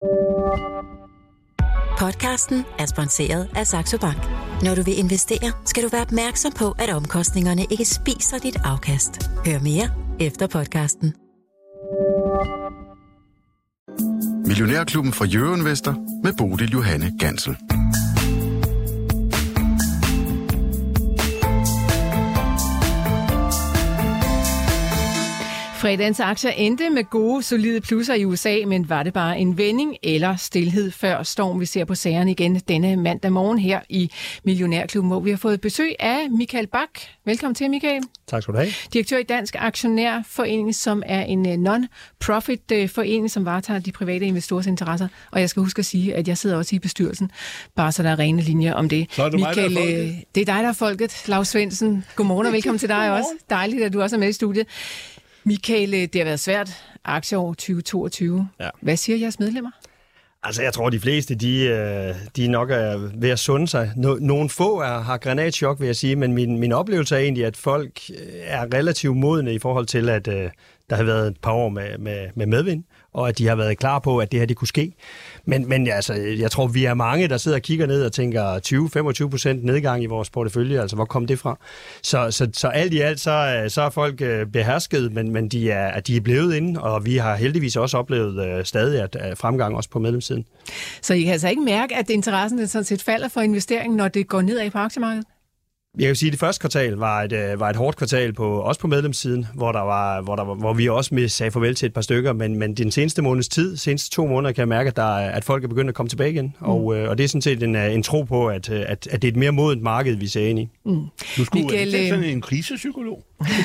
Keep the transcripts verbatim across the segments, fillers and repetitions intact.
Podcasten er sponsoreret af Saxo Bank. Når du vil investere, skal du være opmærksom på, at omkostningerne ikke spiser dit afkast. Hør mere efter podcasten. Millionærklubben fra Euroinvestor med Bodil Johanne Gansel. Fredagens aktier endte med gode, solide plusser i U S A, men var det bare en vending eller stilhed før storm? Vi ser på sagerne igen denne mandag morgen her i Millionærklubben, hvor vi har fået besøg af Michael Bak. Velkommen til, Michael. Tak skal du have. Direktør i Dansk Aktionærforening, som er en non-profit forening, som varetager de private investorers interesser. Og jeg skal huske at sige, at jeg sidder også i bestyrelsen, bare så der er rene linjer om det. Så er det Michael, mig, der er folket. Det er dig, der er folket. Lars Svendsen, godmorgen og velkommen til dig også. Dejligt, at du også er med i studiet. Michael, det har været svært. Aktieår tyve toogtyve. Ja. Hvad siger jeres medlemmer? Altså, jeg tror, de fleste, de, de nok er ved at sunde sig. Nogle få er, har granatschok, vil jeg sige, men min, min oplevelse er egentlig, at folk er relativt modne i forhold til, at uh, der har været et par år med, med, med medvind, og at de har været klar på, at det her det kunne ske. Men, men altså, jeg tror, vi er mange, der sidder og kigger ned og tænker tyve til femogtyve procent nedgang i vores portefølje. Altså, hvor kom det fra? Så, så, så alt i alt, så, så er folk behersket, men, men de, er, de er blevet inde, og vi har heldigvis også oplevet uh, stadig at, uh, fremgang også på medlemssiden. Så I kan altså ikke mærke, at interessen den sådan set falder for investeringen, når det går nedad på aktiemarkedet? Jeg kan sige, at det første kvartal var et, var et hårdt kvartal, på, også på medlemssiden, hvor, der var, hvor, der var, hvor vi også med sagde farvel til et par stykker, men, men den seneste måneds tid, seneste to måneder, kan jeg mærke, at, der, at folk er begyndt at komme tilbage igen. Mm. Og, og det er sådan set en, en tro på, at, at, at det er et mere modent marked, vi ser ind i. Mm. Du skulle Michael, ikke sådan en krisepsykolog.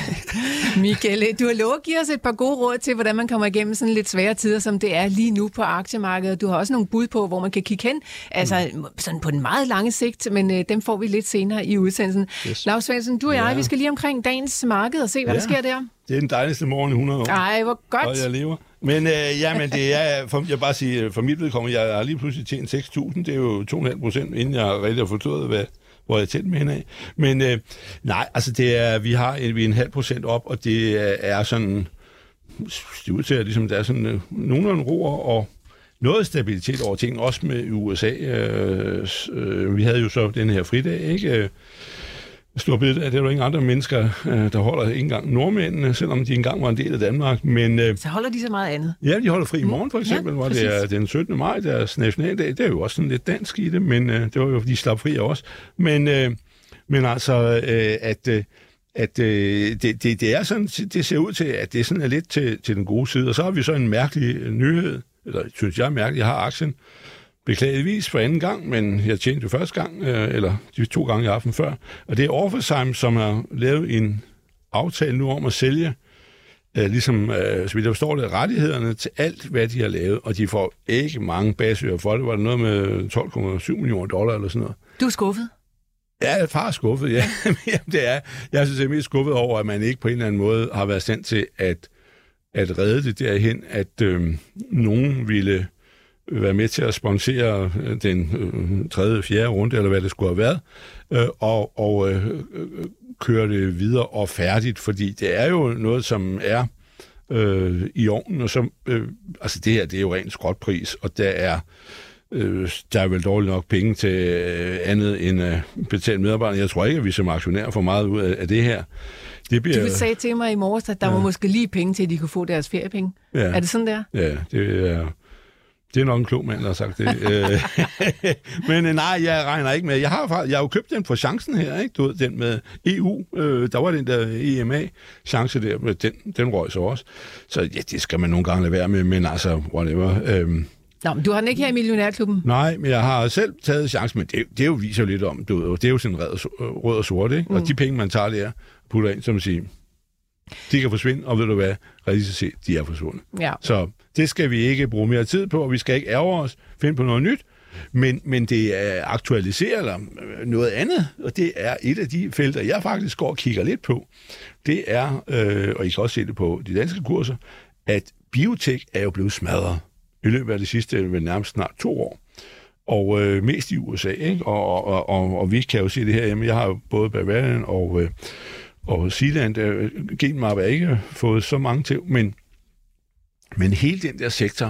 Michael, du har lovet at give os et par gode råd til, hvordan man kommer igennem sådan lidt svære tider, som det er lige nu på aktiemarkedet. Du har også nogle bud på, hvor man kan kigge hen, altså mm. sådan på den meget lange sigt, men øh, dem får vi lidt senere i udsendelsen. Yes. Lars Svendsen, du og jeg, ja. vi skal lige omkring dagens marked og se, hvad ja. der sker der. Det er den dejligste morgen i hundrede år. Ej, hvor godt. Og jeg lever. Men øh, ja, men det er, for, jeg vil bare sige, for mit vedkommende, jeg har lige pludselig tjent seks tusind, det er jo to komma fem procent, inden jeg rigtig har forstået, hvad hvor jeg er tæt med hende af. Men øh, nej, altså det er, vi har en, vi er en halv procent op, og det er sådan, det ud til, at ligesom, der er sådan øh, nogenlunde ro og noget stabilitet over ting, også med U S A. Øh, øh, vi havde jo så den her fridag, ikke? Stor bededag, det er jo ingen andre mennesker, der holder ikke engang nordmændene, selvom de engang var en del af Danmark. Men, så holder de så meget andet? Ja, de holder fri i morgen for eksempel, ja, hvor det er den syttende maj, deres nationaldag. Det er jo også sådan lidt dansk i det, men det var jo, fordi de slap fri også. Men, men altså, at, at det, det, det er sådan, det ser ud til, at det sådan er lidt til, til den gode side. Og så har vi så en mærkelig nyhed, eller synes jeg er mærkelig, jeg har aktien, beklageligvis for anden gang, men jeg tjente det første gang, øh, eller de to gange i aften før. Og det er Orpheusheim, som har lavet en aftale nu om at sælge, øh, ligesom, øh, så vidt jeg forstår det, rettighederne til alt, hvad de har lavet, og de får ikke mange basører for det. Var det noget med tolv komma syv millioner dollar eller sådan noget. Du er skuffet? Ja, jeg er far skuffet, ja. Jamen, det er. Jeg synes, jeg er mest skuffet over, at man ikke på en eller anden måde har været stand til at, at redde det derhen, at øh, nogen ville være med til at sponsere den øh, tredje, fjerde runde, eller hvad det skulle have været, øh, og, og øh, køre det videre og færdigt, fordi det er jo noget, som er øh, i ovnen, og som, øh, altså det her, det er jo rent skrotpris, og der er, øh, der er vel dårligt nok penge til øh, andet end øh, betalt medarbejdere. Jeg tror ikke, at vi som aktionærer får meget ud af, af det her. Det bliver... Du sagde til mig i morges, at der ja. var måske lige penge til, at de kunne få deres feriepenge. Ja. Er det sådan, der? Ja, det er... Det er nok en klog mand, der har sagt det. Men nej, jeg regner ikke med. Jeg har, jeg har jo købt den for chancen her, ikke? Du ved, den med E U. Øh, der var den der E M A-chance der, men den, den røg så også. Så ja, det skal man nogle gange lade være med, men altså, whatever. Øhm. Nå, men du har den ikke her i Millionærklubben? Nej, men jeg har selv taget chancen, men det, det jo viser jo lidt om, du ved, det er jo sådan rød, rød og sort, ikke? Mm. Og de penge, man tager der, putter ind, som at sige, de kan forsvinde, og ved du hvad, rigtig set, de er forsvundet. Ja. Så det skal vi ikke bruge mere tid på, og vi skal ikke ærge os, finde på noget nyt, men, men det er aktualiseret eller noget andet, og det er et af de felter, jeg faktisk går og kigger lidt på. Det er, øh, og I kan også se det på de danske kurser, at biotek er jo blevet smadret i løbet af de sidste vel nærmest snart to år. Og øh, mest i U S A, ikke? Og, og, og, og vi kan jo se det her hjemme. Jeg har jo både Bavarian og, øh, og Zealand. Øh, Genmap er ikke fået så mange til, men, men hele den der sektor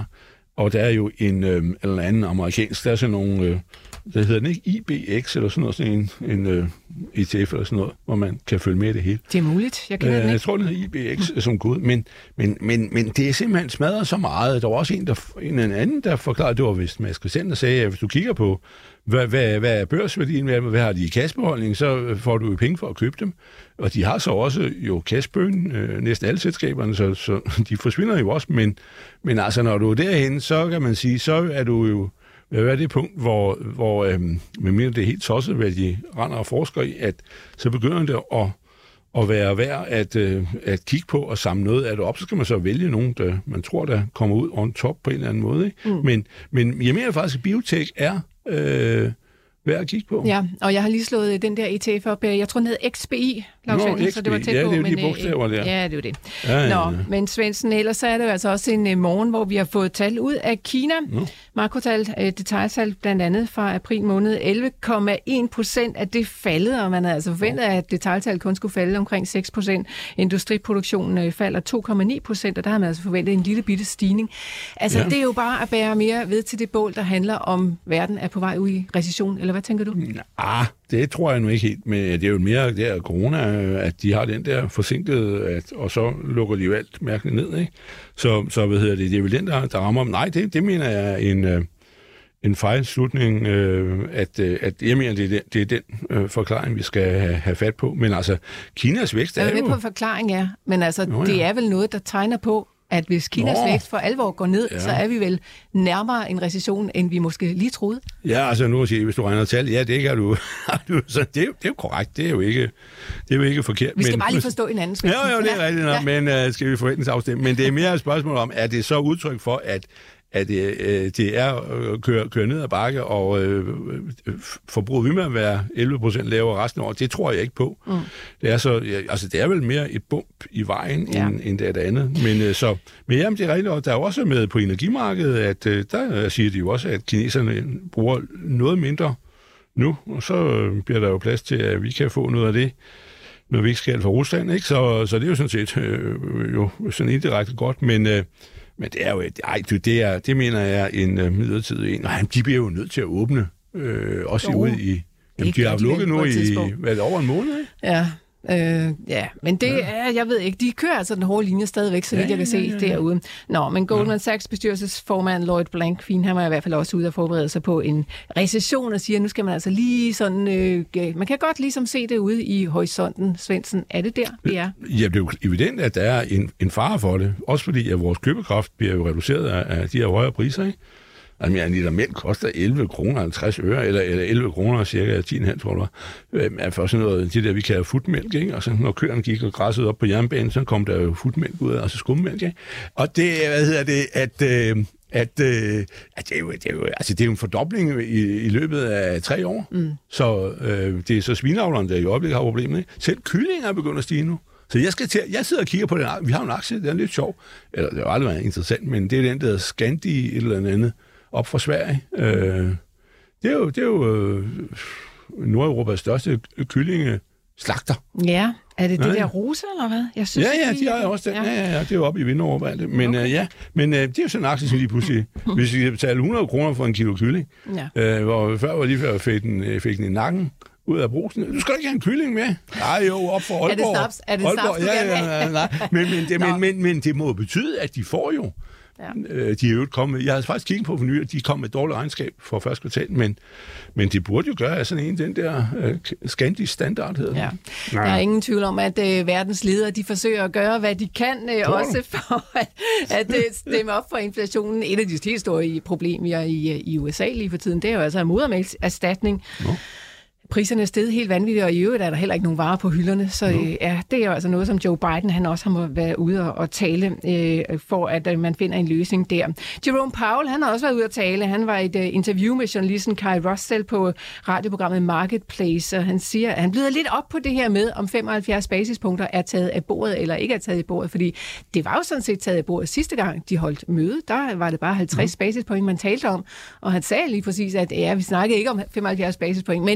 Og der er jo en øh, eller anden amerikansk, der er sådan nogle, øh, der hedder den ikke I B X eller sådan noget, sådan en, en øh, E T F eller sådan noget, hvor man kan følge med i det hele. Det er muligt, jeg kender øh, den ikke. Jeg tror, den hedder I B X mm. som god, men, men, men, men det er simpelthen smadret så meget. Der var også en, der, en anden, der forklarede, det var vist Mads Christian, der sagde, at hvis du kigger på, hvad, hvad, hvad er børsværdien, hvad, hvad har de i kassebeholdning, så får du jo penge for at købe dem. Og de har så også jo cashburn, øh, næsten alle selskaberne, så, så de forsvinder jo også. Men, men altså, når du er derhen, så kan man sige, så er du jo, hvad er det punkt, hvor, hvor øhm, medmindre det er helt tosset, hvad de render og forsker i, at så begynder det at, at være værd at, øh, at kigge på og samle noget af det op. Så skal man så vælge nogen, der man tror, der kommer ud on top på en eller anden måde. Ikke? Mm. Men, men jeg mener faktisk, at biotech er øh, værd at kigge på. Ja, og jeg har lige slået den der E T F op. Jeg tror, den hed X B I, Nå, Svendsen, så det var tæt ja, på. det er jo men, de bogstaver der. Ja, det er jo det. Ja, ja, ja. Nå, men Svendsen, ellers så er det jo altså også en uh, morgen, hvor vi har fået tal ud af Kina. Nå. Makrotal, uh, detailtal blandt andet fra april måned. elleve komma en procent af det faldet, og man havde altså forventet, at detailtal kun skulle falde omkring seks procent. Industriproduktionen uh, falder to komma ni procent, og der har man altså forventet en lille bitte stigning. Altså, ja. Det er jo bare at bære mere ved til det bål, der handler om, verden er på vej ud i recession, eller hvad tænker du? Ah, det tror jeg nu ikke helt, men det er jo mere der corona, at de har den der forsinkede, at, og så lukker de jo alt mærkeligt ned, ikke? Så, så hvad hedder det, det er vel den, der, der rammer om. Nej, det, det mener jeg er en, øh, en fejlslutning, øh, at, øh, at jeg mener, det er den, det er den øh, forklaring, vi skal have, have fat på. Men altså, Kinas vækst er jo... Jeg er med på forklaring, ja, men altså, Nå, ja. det er vel noget, der tegner på, at hvis Kinas Nå. vækst for alvor går ned, ja. så er vi vel nærmere en recession, end vi måske lige troede. Ja, altså nu siger hvis du regner tal, ja, det kan du. så det, er jo, det er jo korrekt, det er jo ikke, det er jo ikke forkert. Vi skal men, bare lige forstå hinanden. Ja, jo, det er rigtigt nok, ja. men uh, skal vi forventningsafstemme. Men det er mere et spørgsmål om, er det så udtryk for, at at øh, det er at køre, køre ned ad bakke, og øh, forbruget vil med at være elleve procent lavere resten af året. Det tror jeg ikke på. Mm. Det er så, ja, altså det er vel mere et bump i vejen, ja. end, end det er det andet. Men, øh, så, men jamen, det er rigtigt, og der er også med på energimarkedet, at øh, der siger de jo også, at kineserne bruger noget mindre nu, og så øh, bliver der jo plads til, at vi kan få noget af det, når vi ikke skal fra Rusland, ikke? Så, så det er jo sådan set øh, jo sådan indirekte godt, men øh, Men det er jo et, ej, det, er, det mener jeg er en uh, midlertidig en. Og de bliver jo nødt til at åbne, øh, også jo, ude i... Jamen, de har lukket nu i, hvad det, over en måned, ikke? Ja, øh, ja, men det er, jeg ved ikke, de kører altså den hårde linje stadigvæk, så vidt ja, jeg kan se ja, ja, ja. derude. Nå, men Goldman Sachs bestyrelsesformand Lloyd Blankfein, han var i hvert fald også ude og forberede sig på en recession og siger, at nu skal man altså lige sådan... Øh, man kan godt ligesom se det ude i horisonten. Svendsen, er det der, det er? Ja, det er jo evident, at der er en, en fare for det. Også fordi, at vores købekraft bliver jo reduceret af, af de her højere priser, ikke? Altså, en liter mælk koster elleve kroner halvtreds øre, eller, eller elleve kroner cirka ti komma fem, tror jeg. Øh, for sådan noget, det der, vi kalder futmælk, ikke? Og så når køerne gik og græssede op på jernbanen, så kom der jo futmælk ud af, altså skummælk, ikke? Og det, hvad hedder det, at... Øh, At, øh, at det, er jo, det, er jo, altså det er jo en fordobling i, i løbet af tre år. Mm. Så øh, det er så svineavlerne, der i øjeblikket har problemer. Ikke? Selv kyllinger er begyndt at stige nu. Så jeg, skal til, jeg sidder og kigger på den. Vi har en aktie, det er lidt sjov. Eller det har aldrig været interessant, men det er den, der hedder Scandi et eller andet op fra Sverige. Øh, det er jo, det er jo øh, Nordeuropas største kyllinge slagter. Ja, er det det Nej. der Rose, eller hvad? Jeg synes, ja, ja, de har også den. Ja. Ja, ja, ja, det er jo oppe i Vinderup. Men, okay. uh, ja, men uh, det er jo sådan en aktie, som lige pludselig, hvis vi kan betale hundrede kroner for en kilo kylling, ja. uh, hvor før var lige før fik den, fik den i nakken ud af brusen. Du skal ikke have en kylling med. Nej, jo, op for Aalborg. Er det snaps? Er det Aalborg, snaps, ja, ja, ja, nej. Men, men, det, men, men, men det må betyde, at de får jo. Ja. De er jo kommet, jeg har faktisk kigget på for nylig, at de kom med et dårligt regnskab for første kvartal, men, men det burde jo gøre af sådan en, den der uh, Scandi standard hedder. Ja. Der er ingen tvivl om, at uh, verdens ledere, de forsøger at gøre, hvad de kan, uh, også for at, at uh, stemme op for inflationen. Et af de helt store problemer i, i U S A lige for tiden, det er jo altså modermælkserstatning. No. Priserne er steget helt vanvittigt, og i øvrigt er der heller ikke nogen varer på hylderne, så øh, ja, det er jo altså noget, som Joe Biden han også har været ude og, og tale øh, for, at øh, man finder en løsning der. Jerome Powell, han har også været ude at tale. Han var i et uh, interview med journalisten Kai Russell på radioprogrammet Marketplace, og han siger, at han bløder lidt op på det her med, om femoghalvfjerds basispunkter er taget af bordet eller ikke er taget af bordet, fordi det var jo sådan set taget af bordet sidste gang, de holdt møde. Der var det bare halvtreds mm. basispoint, man talte om, og han sagde lige præcis, at ja, vi snakkede ikke om femoghalvfjerds basispoint, men i den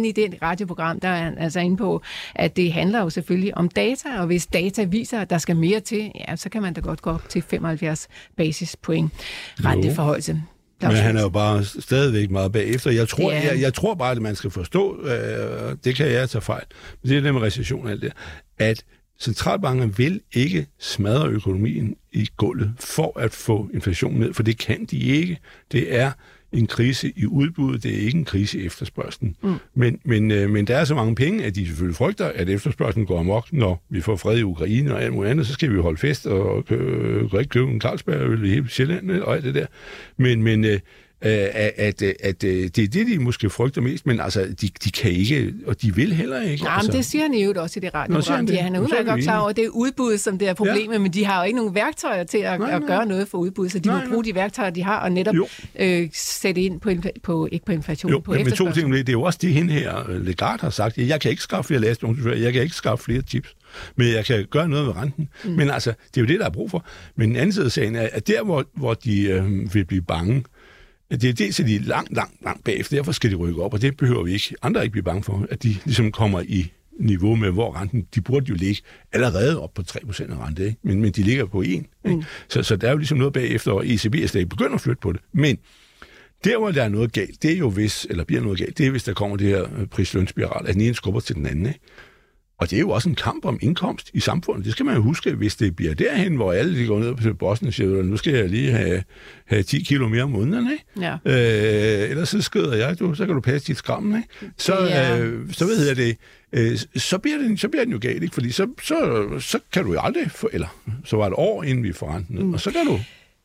radioprogram, der er han altså inde på, at det handler jo selvfølgelig om data, og hvis data viser, at der skal mere til, ja, så kan man da godt gå op til femoghalvfjerds basispoint renteforholdelse. Men han er jo bare stadigvæk meget bagefter. Jeg tror, ja. jeg, jeg tror bare, at man skal forstå, øh, det kan jeg tage fejl, men det er det med recession og alt det, at centralbanken vil ikke smadre økonomien i gulvet for at få inflationen ned, for det kan de ikke. Det er en krise i udbuddet, det er ikke en krise i efterspørgslen. Mm. Men, men, øh, men der er så mange penge, at de selvfølgelig frygter, at efterspørgslen går amok, når vi får fred i Ukraine og alt muligt andet, så skal vi holde fest og øh, ikke købe en Carlsberg i hele Sjælland og alt det der. Men, men øh, at, at, at det er det, de måske frygter mest, men altså, de, de kan ikke, og de vil heller ikke. Nej, altså. men det siger han jo også i det radioprogram. Ja, han er udmærket godt klar over, det er udbuddet, som det er problemet, ja. Men de har jo ikke nogen værktøjer til at, nej, nej. at gøre noget for udbuddet, så de nej, må bruge nej. de værktøjer, de har, og netop øh, sætte ind på, på, ikke på inflation, jo, på men efterspørgsel. To ting, det er jo også det, hende her, Lagarde har sagt, jeg kan ikke skaffe flere lastvogne, jeg kan ikke skaffe flere chips, men jeg kan gøre noget med renten. Mm. Men altså, det er jo det, der er brug for. Men den anden side af sagen er, at der, hvor, hvor de øh, vil blive bange, det er dels, at de er langt, langt, langt bagefter. Derfor skal de rykke op, og det behøver vi ikke. Andre ikke blive bange for, at de ligesom kommer i niveau med, hvor renten, de burde jo ligge allerede op på tre procent af rente, ikke? Men, men de ligger på en. Mm. Så, så der er jo ligesom noget bagefter, og E C B er stadig begyndt at flytte på det. Men der, hvor der er noget galt, det er jo hvis, eller bliver noget galt, det er, hvis der kommer det her prislønspiral, at den ene skubber til den anden, ikke? Og det er jo også en kamp om indkomst i samfundet. Det skal man jo huske, hvis det bliver derhen, hvor alle de går ned på Boston og siger, nu skal jeg lige have, have ti kilo mere om måneden, ikke? Ja. Øh, ellers så skrider jeg, du, så kan du passe dit skram, ikke? Så, ja. øh, så hvad hedder det, øh, så, bliver det, så bliver den jo galt, ikke? Fordi så, så, så kan du jo aldrig få, eller så var det år, inden vi får renten ned, mm. og så kan du...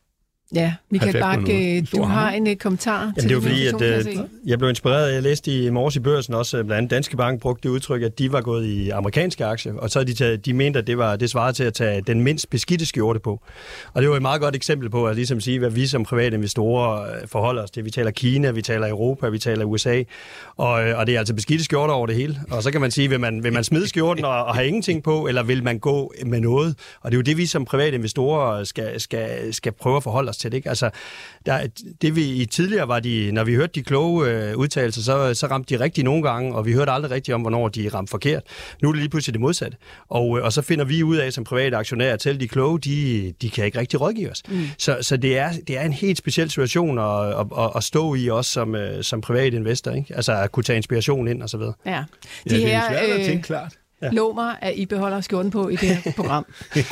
Ja, Michael Bach, du har en kommentar Jamen, til det. Det er jo fordi, at øh, jeg blev inspireret. Jeg læste i morges i Børsen også, blandt andet Danske Bank brugte det udtryk, at de var gået i amerikanske aktier, og så havde de, taget, de mente, at det, var, det svarede til at tage den mindst beskidte skjorte på. Og det var et meget godt eksempel på at ligesom sige, hvad vi som private investorer forholder os til. Vi taler Kina, vi taler Europa, vi taler U S A, og, og det er altså beskidte skjorter over det hele. Og så kan man sige, vil man, vil man smide skjorten og, og have ingenting på, eller vil man gå med noget? Og det er jo det, vi som private investorer skal, skal, skal prøve at forholde os til, ikke? Altså, der, det vi i tidligere var de, når vi hørte de kloge øh, udtalelser, så, så ramte de rigtigt nogle gange, og vi hørte aldrig rigtigt om, hvornår de ramte forkert. Nu er det lige pludselig det modsatte. Og, øh, og så finder vi ud af som private aktionærer, at selv de kloge, de, de kan ikke rigtig rådgive os. Mm. Så, så det, er, det er en helt speciel situation at, at, at, at stå i også som, øh, som privat investor, ikke? Altså at kunne tage inspiration ind og så videre. Ja, de ja, det er svært at tænke klart. Ja. Lov mig, at I beholder skjorten på i det her program.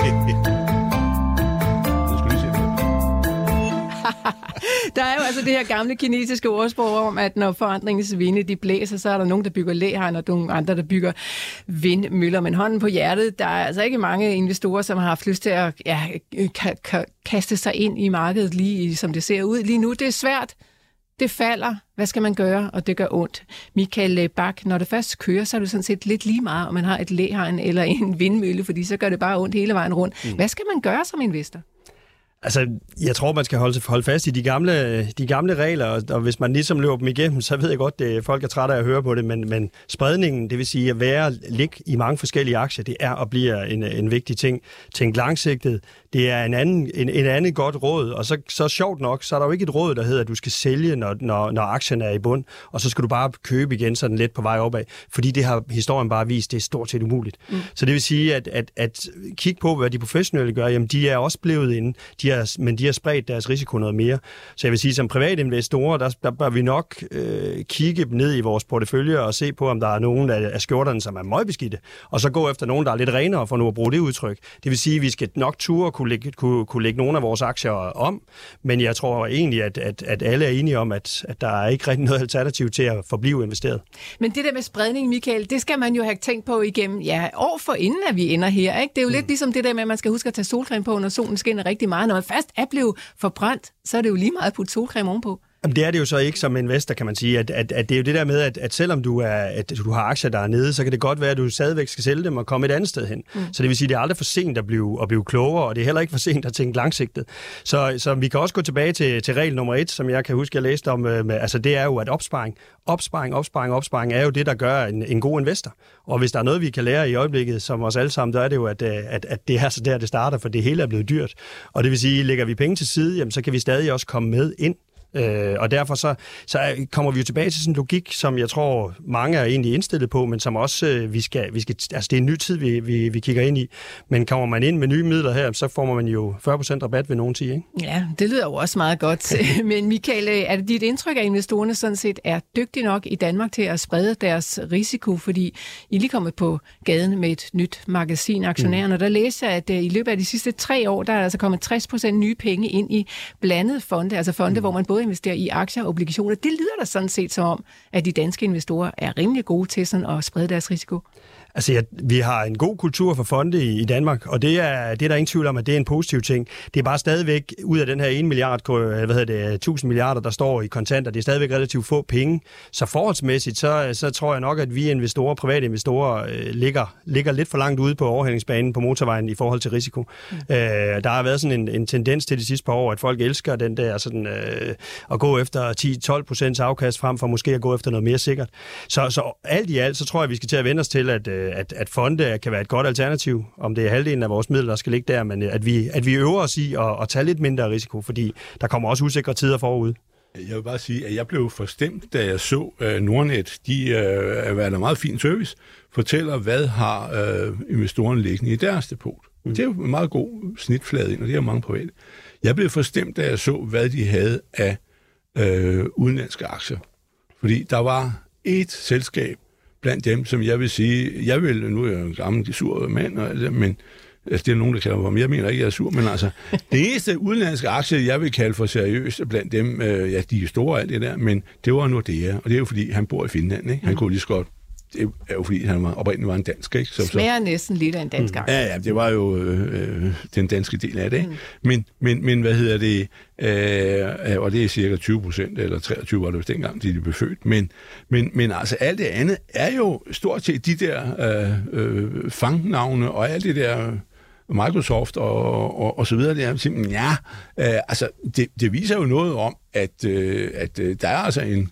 Der er jo altså det her gamle kinesiske ordsprog om, at når forandringens vinde de blæser, så er der nogen, der bygger læhegn, og nogle andre, der bygger vindmøller. Men hånden på hjertet, der er altså ikke mange investorer, som har haft lyst til at ja, ka- ka- kaste sig ind i markedet lige som det ser ud lige nu. Det er svært. Det falder. Hvad skal man gøre? Og det gør ondt. Michael Bach, når det først kører, så er det sådan set lidt lige meget, om man har et læhegn eller en vindmølle, fordi så gør det bare ondt hele vejen rundt. Mm. Hvad skal man gøre som investor? Altså, jeg tror, man skal holde, holde fast i de gamle, de gamle regler, og, og hvis man ligesom løber dem igennem, så ved jeg godt, at folk er trætte af at høre på det, men, men spredningen, det vil sige at være, ligge i mange forskellige aktier, det er og bliver en, en vigtig ting. Tænk langsigtet, det er en anden, en, en anden godt råd, og så, så sjovt nok, så er der jo ikke et råd, der hedder, at du skal sælge, når, når, når aktien er i bund, og så skal du bare købe igen sådan lidt på vej opad, fordi det har historien bare vist, det er stort set umuligt. Mm. Så det vil sige, at, at, at kigge på, hvad de professionelle gør, jamen de er også blevet inde, de har, men de har spredt deres risiko noget mere. Så jeg vil sige, som private investorer, der, der bør vi nok øh, kigge ned i vores portefølje og se på, om der er nogen af, af skjorterne, som er møgbeskidte, og så gå efter nogen, der er lidt renere, for nu at bruge det udtryk. Det vil sige, at vi skal nok ture kunne lægge, kunne, kunne lægge nogle af vores aktier om, men jeg tror egentlig, at, at, at alle er enige om, at, at der er ikke rigtig noget alternativ til at forblive investeret. Men det der med spredning, Michael, det skal man jo have tænkt på igennem ja, år for inden, at vi ender her. Ikke? Det er jo mm. lidt ligesom det der med, at man skal huske at tage solcreme på, når solen skinner rigtig meget. Når man først er blevet forbrændt, så er det jo lige meget at putte solcreme ovenpå. Jamen, det er det jo så ikke som investor, kan man sige, at, at, at det er jo det der med, at, at selvom du, er, at du har aktier, der er nede, så kan det godt være, at du stadigvæk skal sælge dem og komme et andet sted hen. Mm. Så det vil sige, at det er aldrig for sent at blive, at blive klogere, og det er heller ikke for sent at tænke langsigtet. Så, så vi kan også gå tilbage til, til regel nummer et, som jeg kan huske, jeg læste om, med, altså det er jo, at opsparing, opsparing, opsparing, opsparing er jo det, der gør en, en god investor. Og hvis der er noget, vi kan lære i øjeblikket, som os alle sammen, så er det jo, at, at, at det er så der, det starter, for det hele er blevet dyrt. Og det vil sige, lægger vi penge til side, jamen, så kan vi stadig også komme med ind Øh, og derfor så, så kommer vi jo tilbage til sådan en logik, som jeg tror, mange er egentlig indstillet på, men som også øh, vi skal, vi skal, altså det er en ny tid, vi, vi, vi kigger ind i. Men kommer man ind med nye midler her, så får man jo fyrre procent rabat, vil nogen sige, ikke? Ja, det lyder jo også meget godt. Men Michael, er det dit indtryk, at investorerne sådan set er dygtige nok i Danmark til at sprede deres risiko? Fordi I er lige kommet på gaden med et nyt magasin, Aktionærerne, og der læser jeg, at i løbet af de sidste tre år, der er altså kommet tres procent nye penge ind i blandede fonde, altså fonde, mm. hvor man både investerer i aktier og obligationer. Det lyder da sådan set som om, at de danske investorer er rimelig gode til sådan at sprede deres risiko. Altså, ja, vi har en god kultur for fonde i, i Danmark, og det er, det er der ingen tvivl om, at det er en positiv ting. Det er bare stadigvæk, ud af den her en milliard, hvad hedder det, tusind milliarder, der står i kontanter, det er stadigvæk relativt få penge. Så forholdsmæssigt, så, så tror jeg nok, at vi investorer, private investorer, øh, ligger, ligger lidt for langt ude på overhældingsbanen på motorvejen i forhold til risiko. Mm. Øh, der har været sådan en, en tendens til de sidste par år, at folk elsker den der sådan, øh, at gå efter ti til tolv procent afkast frem for måske at gå efter noget mere sikkert. Så, så alt i alt, så tror jeg, vi skal til at vende os til, at At, at fonde kan være et godt alternativ, om det er halvdelen af vores midler, der skal ligge der, men at vi, at vi øver os i at, at tage lidt mindre risiko, fordi der kommer også usikre tider forud. Jeg vil bare sige, at jeg blev forstemt, da jeg så uh, Nordnet, de uh, er en meget fin service, fortæller, hvad har uh, investorerne liggende i deres depot. Mm. Det er jo en meget god snitflade ind, og det er mange private. Jeg blev forstemt, da jeg så, hvad de havde af uh, udenlandske aktier. Fordi der var et selskab blandt dem, som jeg vil sige, jeg vil, nu er jeg en gammel sur mand, men altså, det er nogen, der kalder mig, men jeg mener ikke, jeg er sur, men altså, det eneste udenlandske aktie, jeg vil kalde for seriøst blandt dem, øh, ja, de er store og alt det der, men det var Nordea, og det er jo fordi, han bor i Finland, ikke? Han kunne lige så godt, det er jo fordi, han var, oprindeligt var en dansk, ikke? Så, Smager næsten lidt af en dansk aktie. Ja, ja, det var jo øh, den danske del af det, ikke? Mm. Men, men, men hvad hedder det, øh, og det er cirka tyve procent, eller treogtyve var det vist dengang, de blev født, men, men, men altså alt det andet er jo stort set de der øh, øh, fangnavne, og alt det der Microsoft og, og, og så videre, det er simpelthen, ja, øh, altså det, det viser jo noget om, at, øh, at øh, der er altså en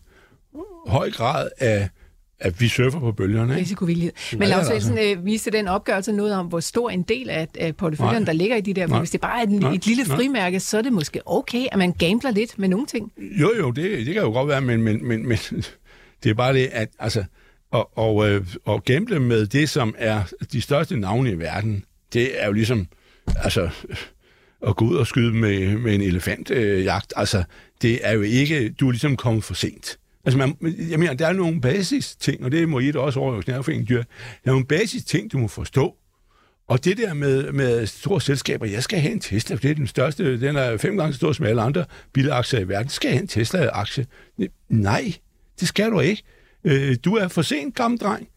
høj grad af at vi surfer på bølgerne. Risikovillighed. Men Lars Svendsen øh, viste den opgørelse noget om, hvor stor en del af, af porteføljen, der ligger i de der. For hvis det bare er et, et lille frimærke, så er det måske okay, at man gambler lidt med nogle ting. Jo, jo, det, det kan jo godt være, men, men, men, men det er bare det, at altså, og, og, øh, og gamble med det, som er de største navne i verden, det er jo ligesom, altså, at gå ud og skyde med, med en elefantjagt. Øh, altså, det er jo ikke, du er ligesom kommet for sent. Altså, man, jeg mener, der er nogle basis ting, og det må I da også over hos Nærforeningen Dyr. Der er nogle basis ting, du må forstå. Og det der med, med store selskaber, jeg skal have en Tesla, for det er den største, den er fem gange så stor som alle andre bilaktier i verden. Skal jeg have en Tesla-aktie? Nej, det skal du ikke. Du er for sent, gammel dreng.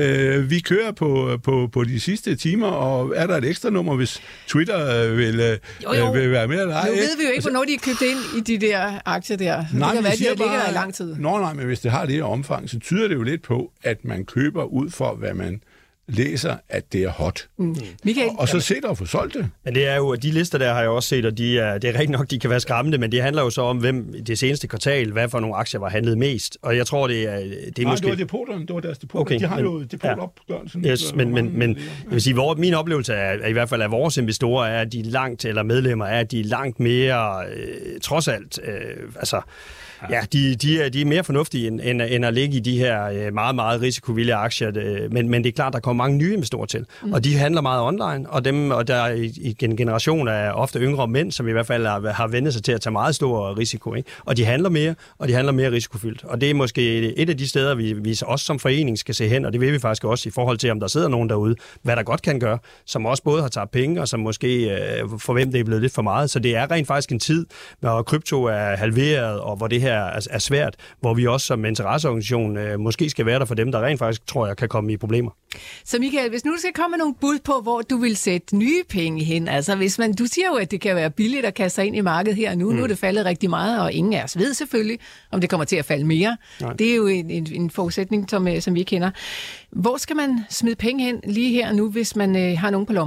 Vi kører på, på, på de sidste timer, og er der et ekstra nummer, hvis Twitter vil, jo, jo. vil være med eller ej? Nu ved vi jo ikke, hvornår de er købt ind i de der aktier der. Nej, det kan være, de har ligget der i lang tid. Nå, nej, men hvis det har det her omfang, så tyder det jo lidt på, at man køber ud for, hvad man læser, at det er hot. Mm. Michael, og, og så se dig og få solgt det. Men det er jo, de lister der har jeg også set, og de er, det er rigtig nok, de kan være skræmmende, men det handler jo så om, hvem det seneste kvartal, hvad for nogle aktier var handlet mest. Og jeg tror, det er, det er Nej, måske... det var depoterne, det var deres depoter. Okay, de har men, jo depotopgørelsen. Ja. Yes, men, men, men jeg vil sige, hvor, min oplevelse er, er, i hvert fald af vores investorer, er, at de langt, eller medlemmer, er, at de er langt mere, øh, trods alt, øh, altså... Ja, de, de, er, de er mere fornuftige, end, end, end at ligge i de her meget, meget risikovillige aktier. Men, men det er klart, der kommer mange nye investorer til. Mm. Og de handler meget online, og, dem, og der er en generation af ofte yngre mænd, som i hvert fald har, har vendt sig til at tage meget stor risiko. Ikke? Og de handler mere, og de handler mere risikofyldt. Og det er måske et af de steder, vi, vi også som forening skal se hen, og det vil vi faktisk også i forhold til, om der sidder nogen derude, hvad der godt kan gøre, som også både har taget penge, og som måske øh, for hvem det er blevet lidt for meget. Så det er rent faktisk en tid, hvor krypto er halveret, og hvor det her er svært, hvor vi også som interesseorganisation øh, måske skal være der for dem, der rent faktisk, tror jeg, kan komme i problemer. Så Michael, hvis nu du skal komme med nogle bud på, hvor du vil sætte nye penge hen, altså hvis man, du siger jo, at det kan være billigt at kaste sig ind i markedet her nu, mm. nu er det faldet rigtig meget, og ingen af os ved selvfølgelig, om det kommer til at falde mere. Nej. Det er jo en, en, en forudsætning, som, som vi kender. Hvor skal man smide penge hen lige her nu, hvis man øh, har nogen på lommen?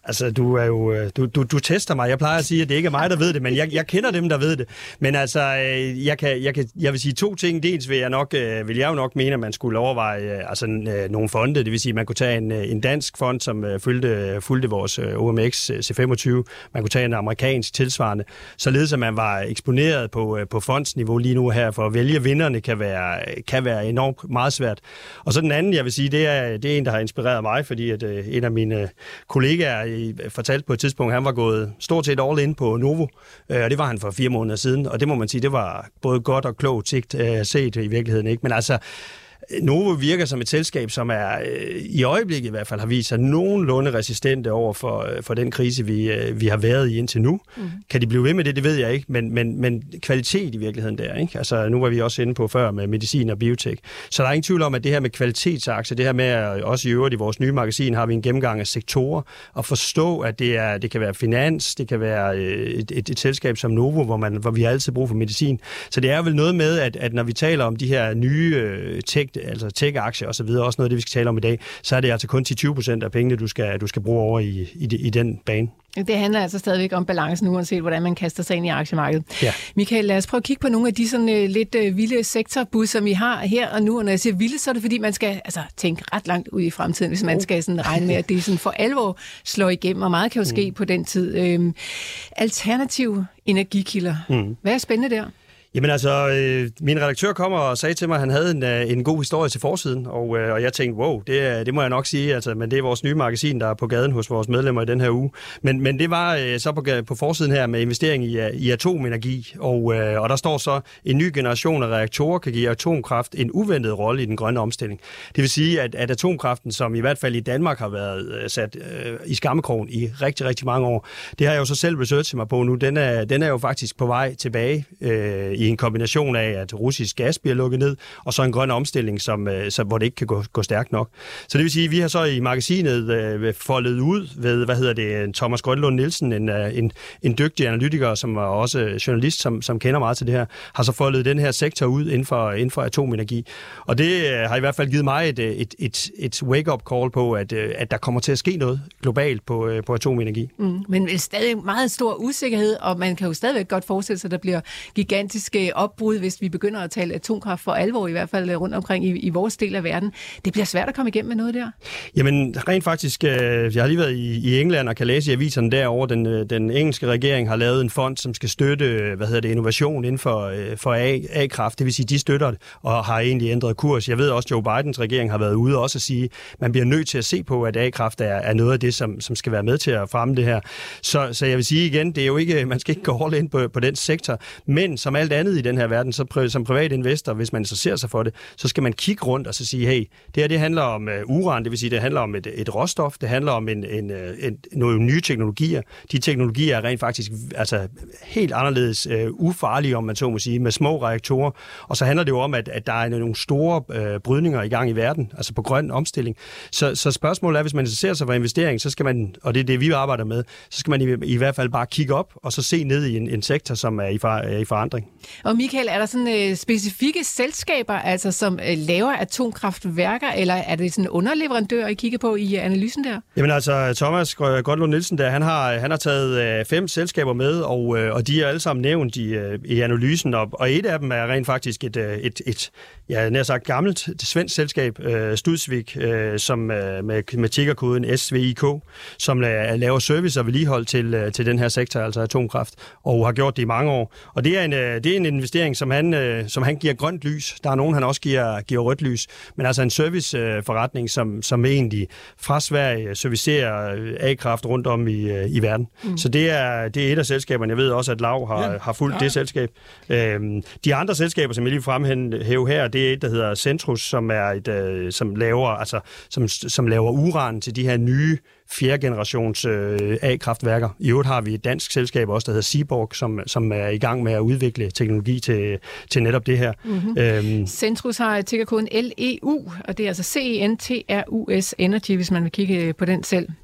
Altså, du er jo, du, du, du tester mig. Jeg plejer at sige, at det ikke er mig, der ved det, men jeg, jeg kender dem, der ved det. Men altså, jeg, kan, jeg, kan, jeg vil sige to ting. Dels vil jeg, nok, vil jeg jo nok mene, at man skulle overveje altså, nogle fonde. Det vil sige, at man kunne tage en, en dansk fond, som fulgte, fulgte vores O M X C femogtyve. Man kunne tage en amerikansk tilsvarende. Således, at man var eksponeret på, på fondsniveau lige nu her. For at vælge vinderne kan være, kan være enormt meget svært. Og så den anden, jeg vil sige, det er, det er en, der har inspireret mig, fordi at, en af mine kollegaer fortalte på et tidspunkt, at han var gået stort set all in på Novo, og det var han for fire måneder siden, og det må man sige, det var både godt og klogt set i virkeligheden, ikke? Men altså, Novo virker som et selskab, som er øh, i øjeblikket i hvert fald har vist sig nogenlunde resistente over for, øh, for den krise, vi, øh, vi har været i indtil nu. Mm. Kan de blive ved med det, det ved jeg ikke, men, men, men kvalitet i virkeligheden der, ikke? Altså, nu var vi også inde på før med medicin og biotek. Så der er ingen tvivl om, at det her med kvalitetsaktier, det her med, at også i øvrigt i vores nye magasin, har vi en gennemgang af sektorer, og forstå, at det, er, det kan være finans, det kan være øh, et, et, et selskab som Novo, hvor, man, hvor vi har altid brug for medicin. Så det er vel noget med, at, at når vi taler om de her nye øh, tech altså tech-aktier og så videre, også noget af det, vi skal tale om i dag, så er det altså kun til tyve procent af pengene, du skal, du skal bruge over i, i, i den bane. Det handler altså stadigvæk om balancen, uanset hvordan man kaster sig ind i aktiemarkedet. Ja. Michael, lad os prøve at kigge på nogle af de sådan, uh, lidt uh, vilde sektorbud, som vi har her og nu. Og når jeg siger vilde, så er det fordi, man skal altså, tænke ret langt ud i fremtiden, hvis man skal sådan, regne med, at det sådan, for alvor slår igennem, og meget kan jo ske mm. på den tid. Øhm, alternative energikilder. Mm. Hvad er spændende der? Jamen altså, øh, min redaktør kommer og sagde til mig, at han havde en, øh, en god historie til forsiden, og, øh, og jeg tænkte, wow, det, det må jeg nok sige, altså, men det er vores nye magasin, der er på gaden hos vores medlemmer i den her uge. Men, men det var øh, så på, på forsiden her med investering i, i atomenergi, og, øh, og der står så, en ny generation af reaktorer kan give atomkraft en uventet rolle i den grønne omstilling. Det vil sige, at, at atomkraften, som i hvert fald i Danmark har været øh, sat øh, i skammekrogen i rigtig, rigtig mange år, det har jeg jo så selv researchet mig på nu, den er, den er jo faktisk på vej tilbage øh, i en kombination af, at russisk gas bliver lukket ned, og så en grøn omstilling, som, som, hvor det ikke kan gå, gå stærkt nok. Så det vil sige, at vi har så i magasinet øh, foldet ud ved, hvad hedder det, Thomas Grønlund Nielsen, en, en, en dygtig analytiker, som er også journalist, som, som kender meget til det her, har så foldet den her sektor ud inden for, inden for atomenergi. Og det øh, har i hvert fald givet mig et, et, et, et wake-up call på, at, at der kommer til at ske noget globalt på, på atomenergi. Mm, men stadig meget stor usikkerhed, og man kan jo stadigvæk godt forestille sig, at der bliver gigantiske opbrud, hvis vi begynder at tale atomkraft for alvor, i hvert fald rundt omkring i, i vores del af verden. Det bliver svært at komme igennem med noget der. Jamen, rent faktisk, øh, jeg har lige været i, i England og kan læse i aviserne derovre, den, den engelske regering har lavet en fond, som skal støtte, hvad hedder det, innovation inden for, øh, for A, A-kraft. Det vil sige, de støtter det og har egentlig ændret kurs. Jeg ved også, at Joe Bidens regering har været ude også at sige, at man bliver nødt til at se på, at A-kraft er, er noget af det, som, som skal være med til at fremme det her. Så, så jeg vil sige igen, det er jo ikke, man skal ikke gå all in på, på den sektor, men som alt andet i den her verden, så prøv, som privat investor, hvis man interesserer sig for det, så skal man kigge rundt og så sige, hey, det her det handler om uh, uran, det vil sige, det handler om et, et råstof, det handler om en, en, en, nogle nye teknologier. De teknologier er rent faktisk altså, helt anderledes uh, ufarlige, om man så må sige, med små reaktorer. Og så handler det jo om, at, at der er nogle store uh, brydninger i gang i verden, altså på grøn omstilling. Så, så spørgsmålet er, hvis man interesserer sig for investering, så skal man, og det er det, vi arbejder med, så skal man i, i hvert fald bare kigge op og så se ned i en, en sektor, som er i, for, er i forandring. Og Michael, er der sådan øh, specifikke selskaber, altså som øh, laver atomkraftværker, eller er det sådan underleverandører, I kigger på i analysen der? Jamen altså, Thomas Grønlund Nielsen der, han har, han har taget øh, fem selskaber med, og, øh, og de er alle sammen nævnt i, øh, i analysen, og, og et af dem er rent faktisk et, øh, et, et ja, nær sagt gammelt svensk selskab, øh, Studsvik, øh, som øh, med, med tickerkoden S V I K, som øh, laver service og vedligehold til, øh, til den her sektor, altså atomkraft, og har gjort det i mange år. Og det er en, øh, det er en investering, som han, øh, som han giver grønt lys. Der er nogen, han også giver, giver rødt lys. Men altså en serviceforretning, øh, som, som egentlig fra Sverige servicerer A-kraft rundt om i, øh, i verden. Mm. Så det er, det er et af selskaberne. Jeg ved også, at Lav har, ja. har fulgt ja. det selskab. Øhm, de andre selskaber, som jeg lige fremhæver her, det er et, der hedder Centrus, som er et, øh, som laver, altså, som, som laver uran til de her nye fjerde generations øh, A-kraftværker. I øvrigt har vi et dansk selskab også, der hedder Seaborg, som, som er i gang med at udvikle teknologi til, til netop det her. Mm-hmm. Øhm. Centrus har tickerkoden L E U, og det er altså C E N T R U S Energy, hvis man vil kigge på den selv. Ja. ja.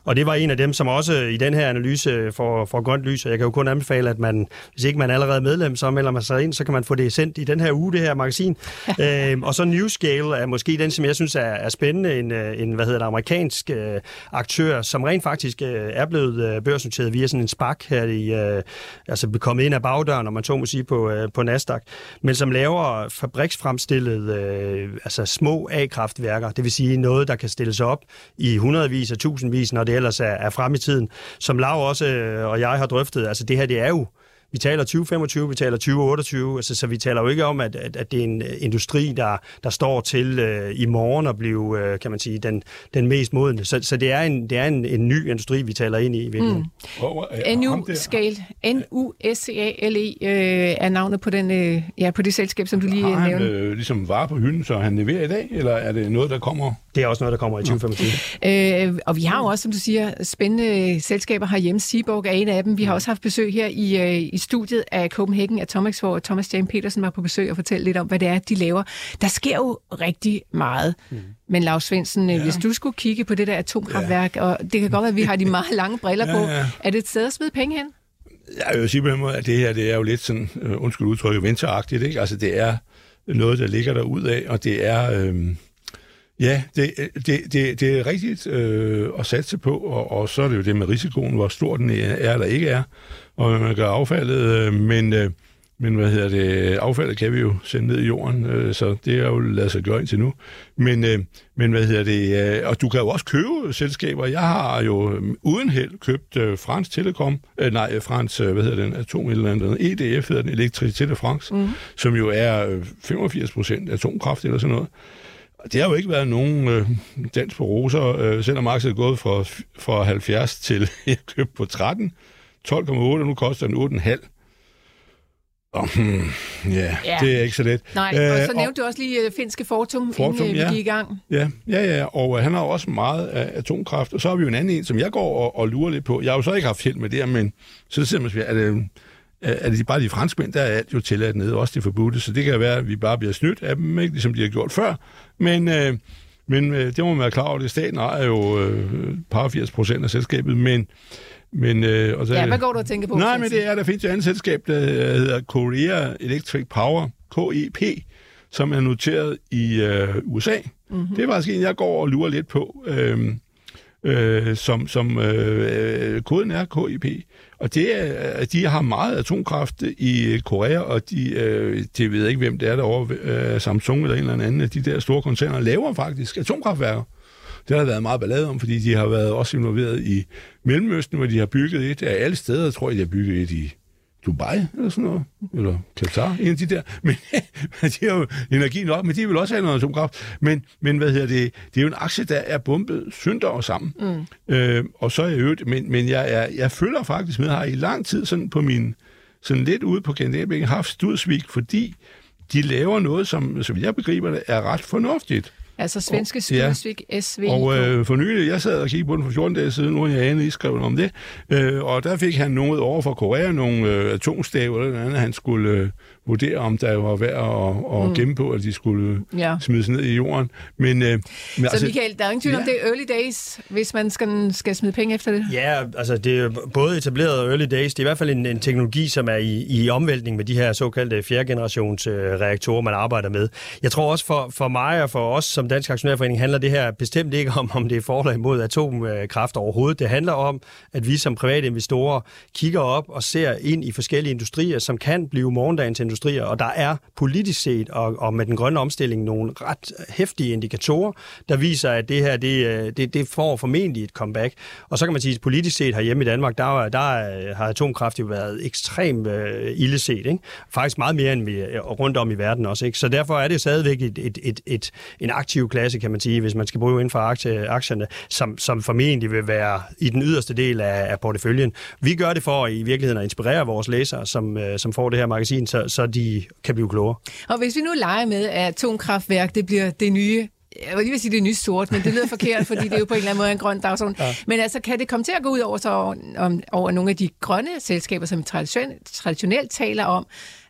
Og det var en af dem, som også i den her analyse får, får grønt lys, og jeg kan jo kun anbefale, at man, hvis ikke man er allerede medlem, så melder man sig ind, så kan man få det sendt i den her uge, det her magasin. øhm, og så Newscale er måske den, som jeg synes er, er spændende, en, en hvad hedder det, amerikansk øh, aktør, som rent faktisk øh, er blevet øh, børsnoteret via sådan en spark her i, øh, altså kommet ind af bagdøren, om man så må sige, på, øh, på Nasdaq, men som laver fabriksfremstillede øh, altså små A-kraftværker, det vil sige noget, der kan stilles op i hundredvis og tusindvis, når det ellers er, er frem i tiden. Som Lau også øh, og jeg har drøftet, altså det her, det er jo, vi taler tyve femogtyve, vi taler tyve otteogtyve, altså, så vi taler jo ikke om, at, at, at det er en industri, der, der står til øh, i morgen at blive, øh, kan man sige, den, den mest modne. Så, så det er, en, det er en, en ny industri, vi taler ind i. Mm. Nuscale, N U S C A L E øh, er navnet på, den, øh, ja, på det selskab, som du lige nævnte. Har han nævnte. Øh, ligesom varer på hylden, så han leverer i dag, eller er det noget, der kommer? Det er også noget, der kommer i tyve femogtyve. Øh, og vi har jo også, som du siger, spændende selskaber herhjemme. Seaborg er en af dem. Vi har også haft besøg her i, øh, i studiet af Copenhagen Atomics, hvor Thomas Jane Petersen var på besøg og fortalte lidt om, hvad det er, de laver. Der sker jo rigtig meget. Mm. Men Lau Svendsen, ja. hvis du skulle kigge på det der atomkraftværk, ja. og det kan godt være, at vi har de meget lange briller på, ja, ja. er det et sted at smide penge hen? Jeg vil sige på den måde, at det her det er jo lidt sådan, uh, undskyld udtrykket, ventureagtigt, ikke? Altså det er noget, der ligger derudad, og det er... Øh, Ja, det, det, det, det er rigtigt øh, at satse på, og, og så er det jo det med risikoen, hvor stor den er, eller ikke er, og man gør affaldet, øh, men, øh, men hvad hedder det, affaldet kan vi jo sende ned i jorden, øh, så det er jo ladet sig gøre indtil nu. Men, øh, men hvad hedder det, øh, og du kan jo også købe selskaber. Jeg har jo øh, uden held købt øh, France Telecom, øh, nej, France, øh, hvad hedder den, Atom eller andet, E D F hedder den, Electricité de France, mm. som jo er øh, femogfirs procent atomkraft eller sådan noget. Det har jo ikke været nogen øh, dans på roser, øh, selvom aktiet er gået fra, fra halvfjerds til jeg købte på tretten, tolv komma otte, og nu koster den otte komma fem. Og, hmm, ja, ja, det er ikke så let. Nej, og så nævnte du også lige uh, finske Fortum, Fortum inden uh, vi gik i gang. Ja, ja, ja, og uh, han har også meget af atomkraft, og så har vi jo en anden en, som jeg går og, og lurer lidt på. Jeg har jo så ikke haft held med det her, men så sidder man og siger, at det, er det bare de franskmænd, der er alt jo tilladt nede, også det forbudte, så det kan være, at vi bare bliver snydt af dem, ikke ligesom de har gjort før. Men, øh, men øh, det må man være klar over, det staten ejer jo øh, par firs procent af selskabet, men... men øh, og så, ja, hvad går du at tænke på? Nej, men det er, der findes et andet selskab, der hedder Korea Electric Power, K E P, som er noteret i øh, U S A. Mm-hmm. Det er faktisk en, jeg går og lurer lidt på, øh, øh, som, som øh, koden er K E P. Og det er, de har meget atomkraft i Korea, og de, øh, de ved ikke, hvem det er derovre, øh, Samsung eller en eller anden af de der store koncerner, laver faktisk atomkraftværker. Det har der været meget ballade om, fordi de har været også involveret i Mellemøsten, hvor de har bygget et af alle steder. Jeg tror, de har bygget et i Dubai eller sådan noget, eller Qatar, en af de der. Men de har jo energi nok, men de vil også have noget atomkraft. Men, men hvad hedder det? Det er jo en aktie, der er bumpet sønder og sammen. Mm. Øh, og så er jeg øvrigt, men, men jeg, er, jeg følger faktisk med, har i lang tid sådan på min, sådan lidt ude på kandidatbænken, haft Studsvik, fordi de laver noget, som, som jeg begriber det, er ret fornuftigt. Altså svenske Studsvik, ja. S V I K. Og øh, for nylig, jeg sad og kiggede på den for fjorten dage siden, nu har jeg anet skrevet om det, øh, og der fik han noget over fra Korea, nogle øh, atomstave eller noget andet, han skulle øh, vurdere, om der var værd at, at mm. gemme på, at de skulle ja. smides ned i jorden. Men, øh, men så altså, Michael, der er ingen tvivl ja. om, det er early days, hvis man skal, skal smide penge efter det? Ja, altså det er både etableret og early days. Det er i hvert fald en, en teknologi, som er i, i omvæltning med de her såkaldte fjerde generations øh, reaktorer, man arbejder med. Jeg tror også for, for mig og for os som Dansk Aktionærforening handler det her bestemt ikke om, om det er for eller imod atomkraft overhovedet. Det handler om, at vi som private investorer kigger op og ser ind i forskellige industrier, som kan blive morgendagens industrier, og der er politisk set og, og med den grønne omstilling nogle ret heftige indikatorer, der viser, at det her det, det, det får formentlig et comeback. Og så kan man sige, at politisk set herhjemme i Danmark, der, der har atomkraft jo været ekstremt øh, illeset, ikke? Faktisk meget mere end vi rundt om i verden også, ikke? Så derfor er det stadigvæk et, et, et, et, en aktiv klasse, kan man sige, hvis man skal bruge inden for aktie, aktierne, som, som formentlig vil være i den yderste del af, af porteføljen. Vi gør det for i virkeligheden at inspirere vores læsere, som, som får det her magasin, så, så de kan blive klogere. Og hvis vi nu leger med, at atomkraftværk, det bliver det nye, jeg vil lige sige, det er nye sort, men det lyder forkert, fordi det er jo på en eller anden måde en grøn dagsorden. Ja. Men altså, kan det komme til at gå ud over, så, om, over nogle af de grønne selskaber, som vi tradition, traditionelt taler om?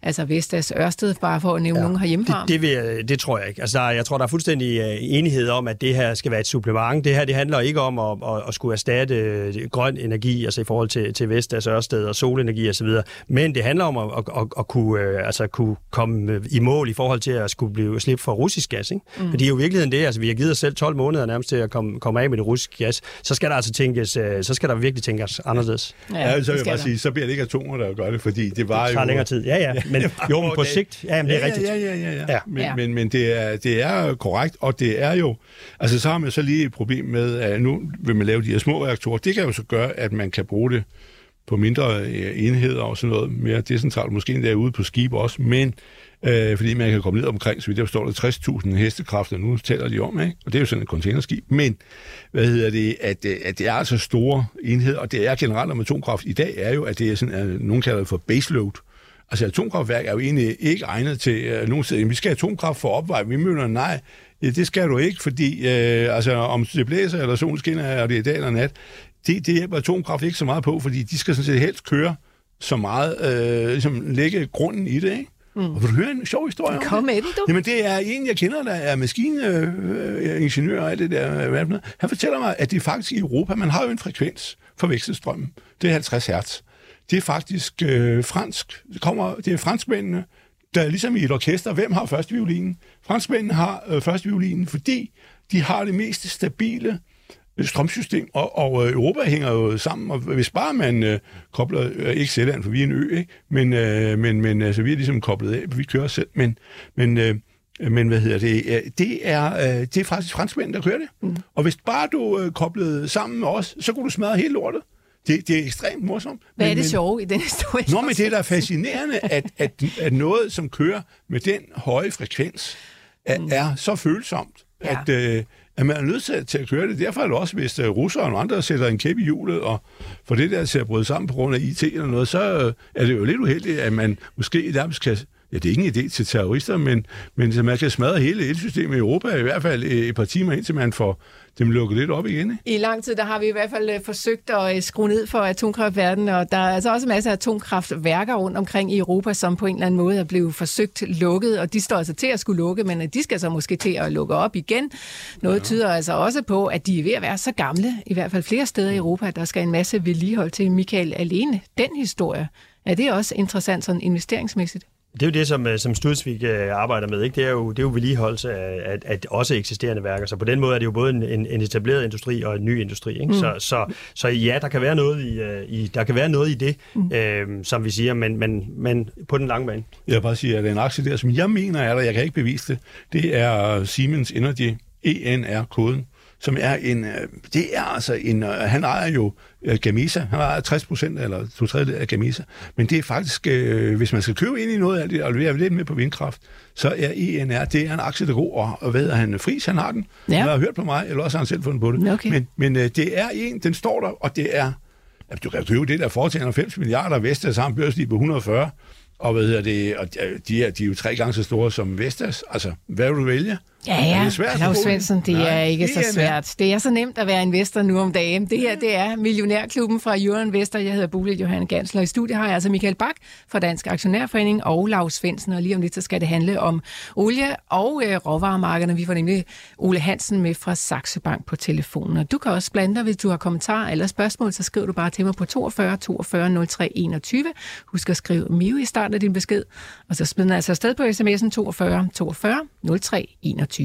altså Vestas, Ørsted, bare for at nævne ja, nogen herhjemmefra? Det, det, vil, det tror jeg ikke. Altså, der, jeg tror, der er fuldstændig uh, enighed om, at det her skal være et supplement. Det her, det handler ikke om at, at, at skulle erstatte uh, grøn energi, altså i forhold til, til Vestas, Ørsted og solenergi osv., men det handler om at, at, at, at kunne, uh, altså, kunne komme i mål i forhold til at skulle blive slippe for russisk gas, ikke? Mm. For det er jo i virkeligheden det, altså vi har givet os selv tolv måneder nærmest til at komme, komme af med det russiske gas, så skal der altså tænkes, så skal der virkelig tænkes anderledes. Ja, ja så vil jeg bare sige, så bliver det ikke atomer, der gør det, fordi det var det tager jo... længere tid, ja, ja, men jo, men på sigt, ja, men det er ja, rigtigt. Ja, ja, ja, ja. ja. Men, ja. men, men det, er, det er korrekt, og det er jo... Altså, så har man så lige et problem med, at nu vil man lave de her små reaktorer. Det kan jo så gøre, at man kan bruge det på mindre enheder og sådan noget mere decentralt, måske endda ude på skib også, men øh, fordi man kan komme ned omkring, så vidt jeg forstår, der tres tusind hestekræfter, nu taler de om, ikke? Og det er jo sådan et containerskib, men hvad hedder det, at, at det er altså store enheder, og det er generelt om atomkraft i dag, er jo, at det er sådan, at nogen kalder det for baseload. Altså atomkraftværk er jo egentlig ikke egnet til uh, nogen steder. Vi skal have atomkraft for at opveje vindmøller. Nej, ja, det skal du ikke, fordi uh, altså, om det blæser eller solen skinner, og det er dag eller nat, det, det hjælper atomkraft ikke så meget på, fordi de skal sådan set helst køre så meget, øh, ligesom lægge grunden i det, ikke? Mm. Og vil du høre en sjov historie om Kom med den, du. Jamen, det er en, jeg kender, der er maskiningeniør og alt det der. Han fortæller mig, at det er faktisk i Europa, man har jo en frekvens for vekselstrømmen. Det er halvtreds hertz. Det er faktisk øh, fransk. Det, kommer, det er franskmændene, der er ligesom i et orkester. Hvem har første violinen? Franskmændene har øh, første violinen, fordi de har det mest stabile strømsystem, og, og Europa hænger jo sammen, og hvis bare man øh, kobler, øh, ikke Sjælland, for vi er en ø, ikke? Men, øh, men, men altså, vi er ligesom koblet af, vi kører selv, men, men, øh, men hvad hedder det, det er, øh, det er faktisk franskmænd, der kører det, mm. og hvis bare du øh, koblede sammen med os, så kunne du smadre hele lortet. Det, det er ekstremt morsomt. Hvad men, er det men, sjove i den historie? Nå, men det er da fascinerende, at, at, at noget, som kører med den høje frekvens, er, mm. er så følsomt, ja. at... Øh, at man er nødt til, til at køre det. Derfor er det også, hvis uh, russere og andre sætter en kæp i hjulet og får det der til at bryde sammen på grund af I T eller noget, så uh, er det jo lidt uheldigt, at man måske nærmest kan... Ja, det er ikke en idé til terrorister, men, men man kan smadre hele elsystemet i Europa, i hvert fald et par timer, indtil man får dem lukket lidt op igen. Ikke? I lang tid, der har vi i hvert fald uh, forsøgt at uh, skrue ned for atomkraftverdenen, og der er altså også masser af atomkraftværker rundt omkring i Europa, som på en eller anden måde er blevet forsøgt lukket, og de står altså til at skulle lukke, men de skal så måske til at lukke op igen. Noget ja. tyder altså også på, at de er ved at være så gamle, i hvert fald flere steder i Europa, at der skal en masse vedligehold til. Michael, alene den historie, er det også interessant sådan investeringsmæssigt? Det er jo det, som, som Studsvik arbejder med, ikke? Det er jo, det er jo vedligeholdelse af, af, af også eksisterende værker. Så på den måde er det jo både en, en etableret industri og en ny industri, ikke? Mm. Så, så, så ja, der kan være noget i, i, der kan være noget i det, mm. øh, som vi siger, men, men, men på den lange bane. Jeg vil bare sige, at det er en aktie der, som jeg mener er der, jeg kan ikke bevise det, det er Siemens Energy, E N R-koden, som er en, det er altså en, han ejer jo Gamesa, han ejer tres procent eller to tredjedel af Gamesa, men det er faktisk, øh, hvis man skal købe ind i noget af det, og levere lidt med på vindkraft, så er E N R, det er en aktie, der går, og, og ved han, Friis, han har den, ja. Han har hørt på mig, eller også har han selv fundet på det, okay. men, men øh, det er en, den står der, og det er, du kan købe det der foretagende halvfems milliarder, Vestas har en børslig på et hundrede og fyrre, og hvad hedder det, og de er, de er jo tre gange så store som Vestas, altså, hvad vil du vælge? Ja, ja, Claus Svendsen, det Nej, er ikke så svært. Det er så nemt at være investor nu om dagen. Det her, det er Millionærklubben fra Euroinvestor. Jeg hedder Bodil Johanne Gansler. I studiet har jeg altså Michael Bak fra Dansk Aktionærforening og Claus Svendsen. Og lige om lidt, så skal det handle om olie og øh, råvaremarkederne. Vi får nemlig Ole Hansen med fra Saxo Bank på telefonen. Og du kan også blande dig, hvis du har kommentarer eller spørgsmål, så skriver du bare til mig på toogfyrre toogfyrre nul tre enogtyve. Husk at skrive M I U i starten af din besked. Og så smider den altså afsted på sms'en toogfyrre toogfyrre nul tre enogtyve.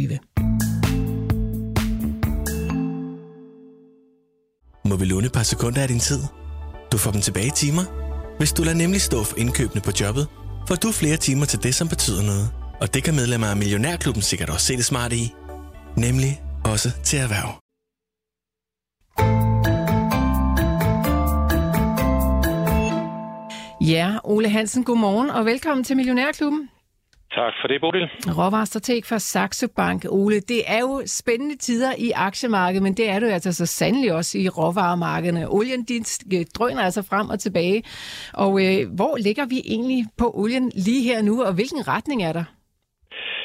Må vi låne et par sekunder af din tid? Du får dem tilbage i timer. Hvis du lader nemlig stå for indkøbene på jobbet, får du flere timer til det, som betyder noget. Og det kan medlemmer af Millionærklubben sikkert også se det smarte i. Nemlig også til erhverv. Ja, Ole Hansen, godmorgen og velkommen til Millionærklubben. Tak for det, Bodil. Råvarestrateg for Saxo Bank. Ole, det er jo spændende tider i aktiemarkedet, men det er det jo altså så sandelig også i råvaremarkederne. Olien, de drøner altså frem og tilbage. Og øh, hvor ligger vi egentlig på olien lige her nu, og hvilken retning er der? Ja, så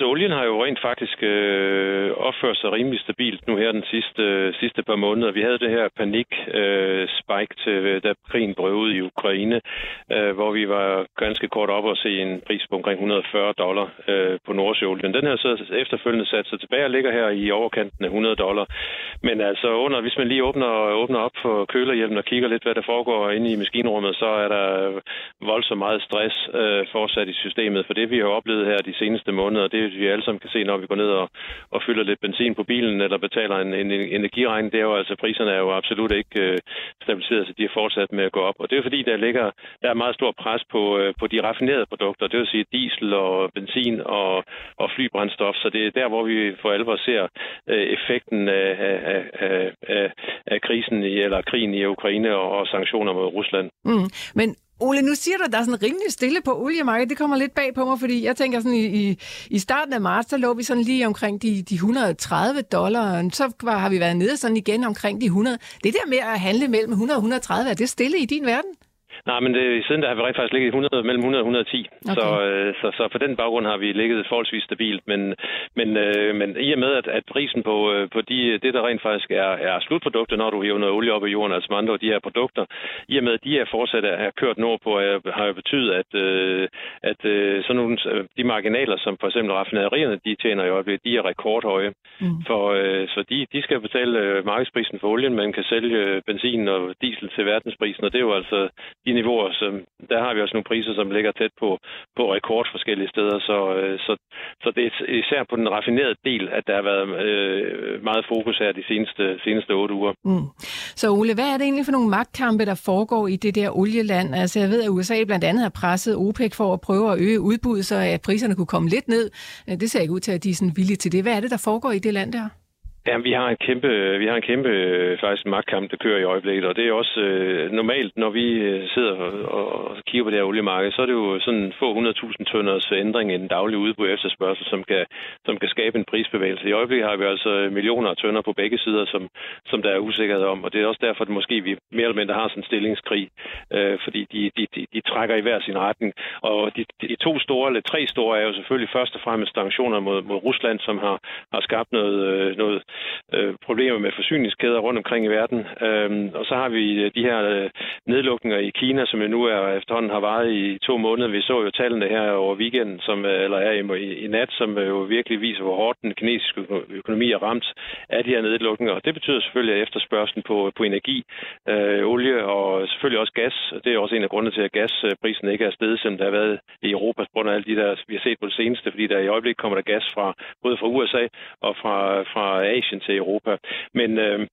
altså olien har jo rent faktisk øh, opført sig rimelig stabilt nu her den sidste, øh, sidste par måneder. Vi havde det her panik-spike, øh, til, da krigen brød ud i Ukraine, øh, hvor vi var ganske kort op og se en pris på omkring et hundrede og fyrre dollar øh, på Nordsøolien. Den her så efterfølgende sat sig tilbage og ligger her i overkanten af hundrede dollar. Men altså under, hvis man lige åbner, åbner op for kølerhjelmen og kigger lidt, hvad der foregår inde i maskinrummet, så er der voldsomt meget stress øh, fortsat i systemet. For det vi har oplevet her de seneste måneder, det vi alle sammen kan se, når vi går ned og, og fylder lidt benzin på bilen eller betaler en, en energiregning, det er jo altså, priserne er jo absolut ikke øh, stabiliseret, så de er fortsat med at gå op. Og det er fordi, der ligger der er meget stor pres på, øh, på de raffinerede produkter, det vil sige diesel og benzin og, og flybrændstof, så det er der, hvor vi for alvor ser øh, effekten af, af, af, af, af krisen i, eller krigen i Ukraine og, og sanktioner mod Rusland. Mm. Men Ole, nu siger du, at der er sådan rimelig stille på oliemarkedet. Det kommer lidt bag på mig, fordi jeg tænker sådan, i, i, i starten af marts, så lå vi sådan lige omkring de, de et hundrede og tredive dollar. Så var, har vi været nede sådan igen omkring de hundrede. Det der med at handle mellem hundrede og et hundrede og tredive, er det stille i din verden? Nej, men det, siden der har vi rent faktisk ligget hundrede, mellem hundrede og et hundrede og ti, okay. så, øh, så, så på den baggrund har vi ligget forholdsvis stabilt, men, men, øh, men i og med, at, at prisen på, øh, på de, det, der rent faktisk er, er slutprodukter, når du hiver noget olie op i jorden, altså andre af de her produkter, i og med, at de er fortsat er kørt nordpå, har jo betydet, at, øh, at øh, sådan nogle, de marginaler, som for eksempel raffinaderierne, de tjener i øjeblikket, de er rekordhøje, mm. for, øh, så de, de skal betale øh, markedsprisen for olien, man kan sælge benzin og diesel til verdensprisen, og det er jo altså de niveauer, som, der har vi også nogle priser, som ligger tæt på, på rekord forskellige steder, så, så, så det er især på den raffinerede del, at der har været øh, meget fokus her de seneste, seneste otte uger. Mm. Så Ole, hvad er det egentlig for nogle magtkampe, der foregår i det der olieland? Altså jeg ved, at U S A blandt andet har presset OPEC for at prøve at øge udbuddet, så at priserne kunne komme lidt ned. Det ser ikke ud til, at de er sådan villige til det. Hvad er det, der foregår i det land der? Ja, vi har en kæmpe, vi har en kæmpe faktisk magtkamp, der kører i øjeblikket, og det er også øh, normalt, når vi sidder og, og kigger på det her oliemarked, så er det jo sådan få hundredtusind tønders ændring i den daglige udbud efterspørgsel, som kan, som kan skabe en prisbevægelse. I øjeblikket har vi altså millioner af tønder på begge sider, som, som der er usikkerhed om, og det er også derfor, at måske vi mere eller mindre har sådan en stillingskrig, øh, fordi de, de, de, de trækker i hver sin retning. Og de, de to store, eller tre store, er jo selvfølgelig først og fremmest sanktioner mod, mod Rusland, som har, har skabt noget, noget Øh, problemer med forsyningskæder rundt omkring i verden. Øhm, og så har vi de her øh, nedlukninger i Kina, som jo nu er efterhånden har varet i to måneder. Vi så jo tallene her over weekenden, som, eller er i, i nat, som jo virkelig viser, hvor hårdt den kinesiske økonomi er ramt af de her nedlukninger. Og det betyder selvfølgelig, at efterspørgslen på, på energi, øh, olie og selvfølgelig også gas, det er også en af grundene til, at gasprisen ikke er steget, som der har været i Europa, på grund af alle de der, vi har set på det seneste, fordi der i øjeblikket kommer der gas fra både fra U S A og fra, fra Asien til Europa. Men, øh,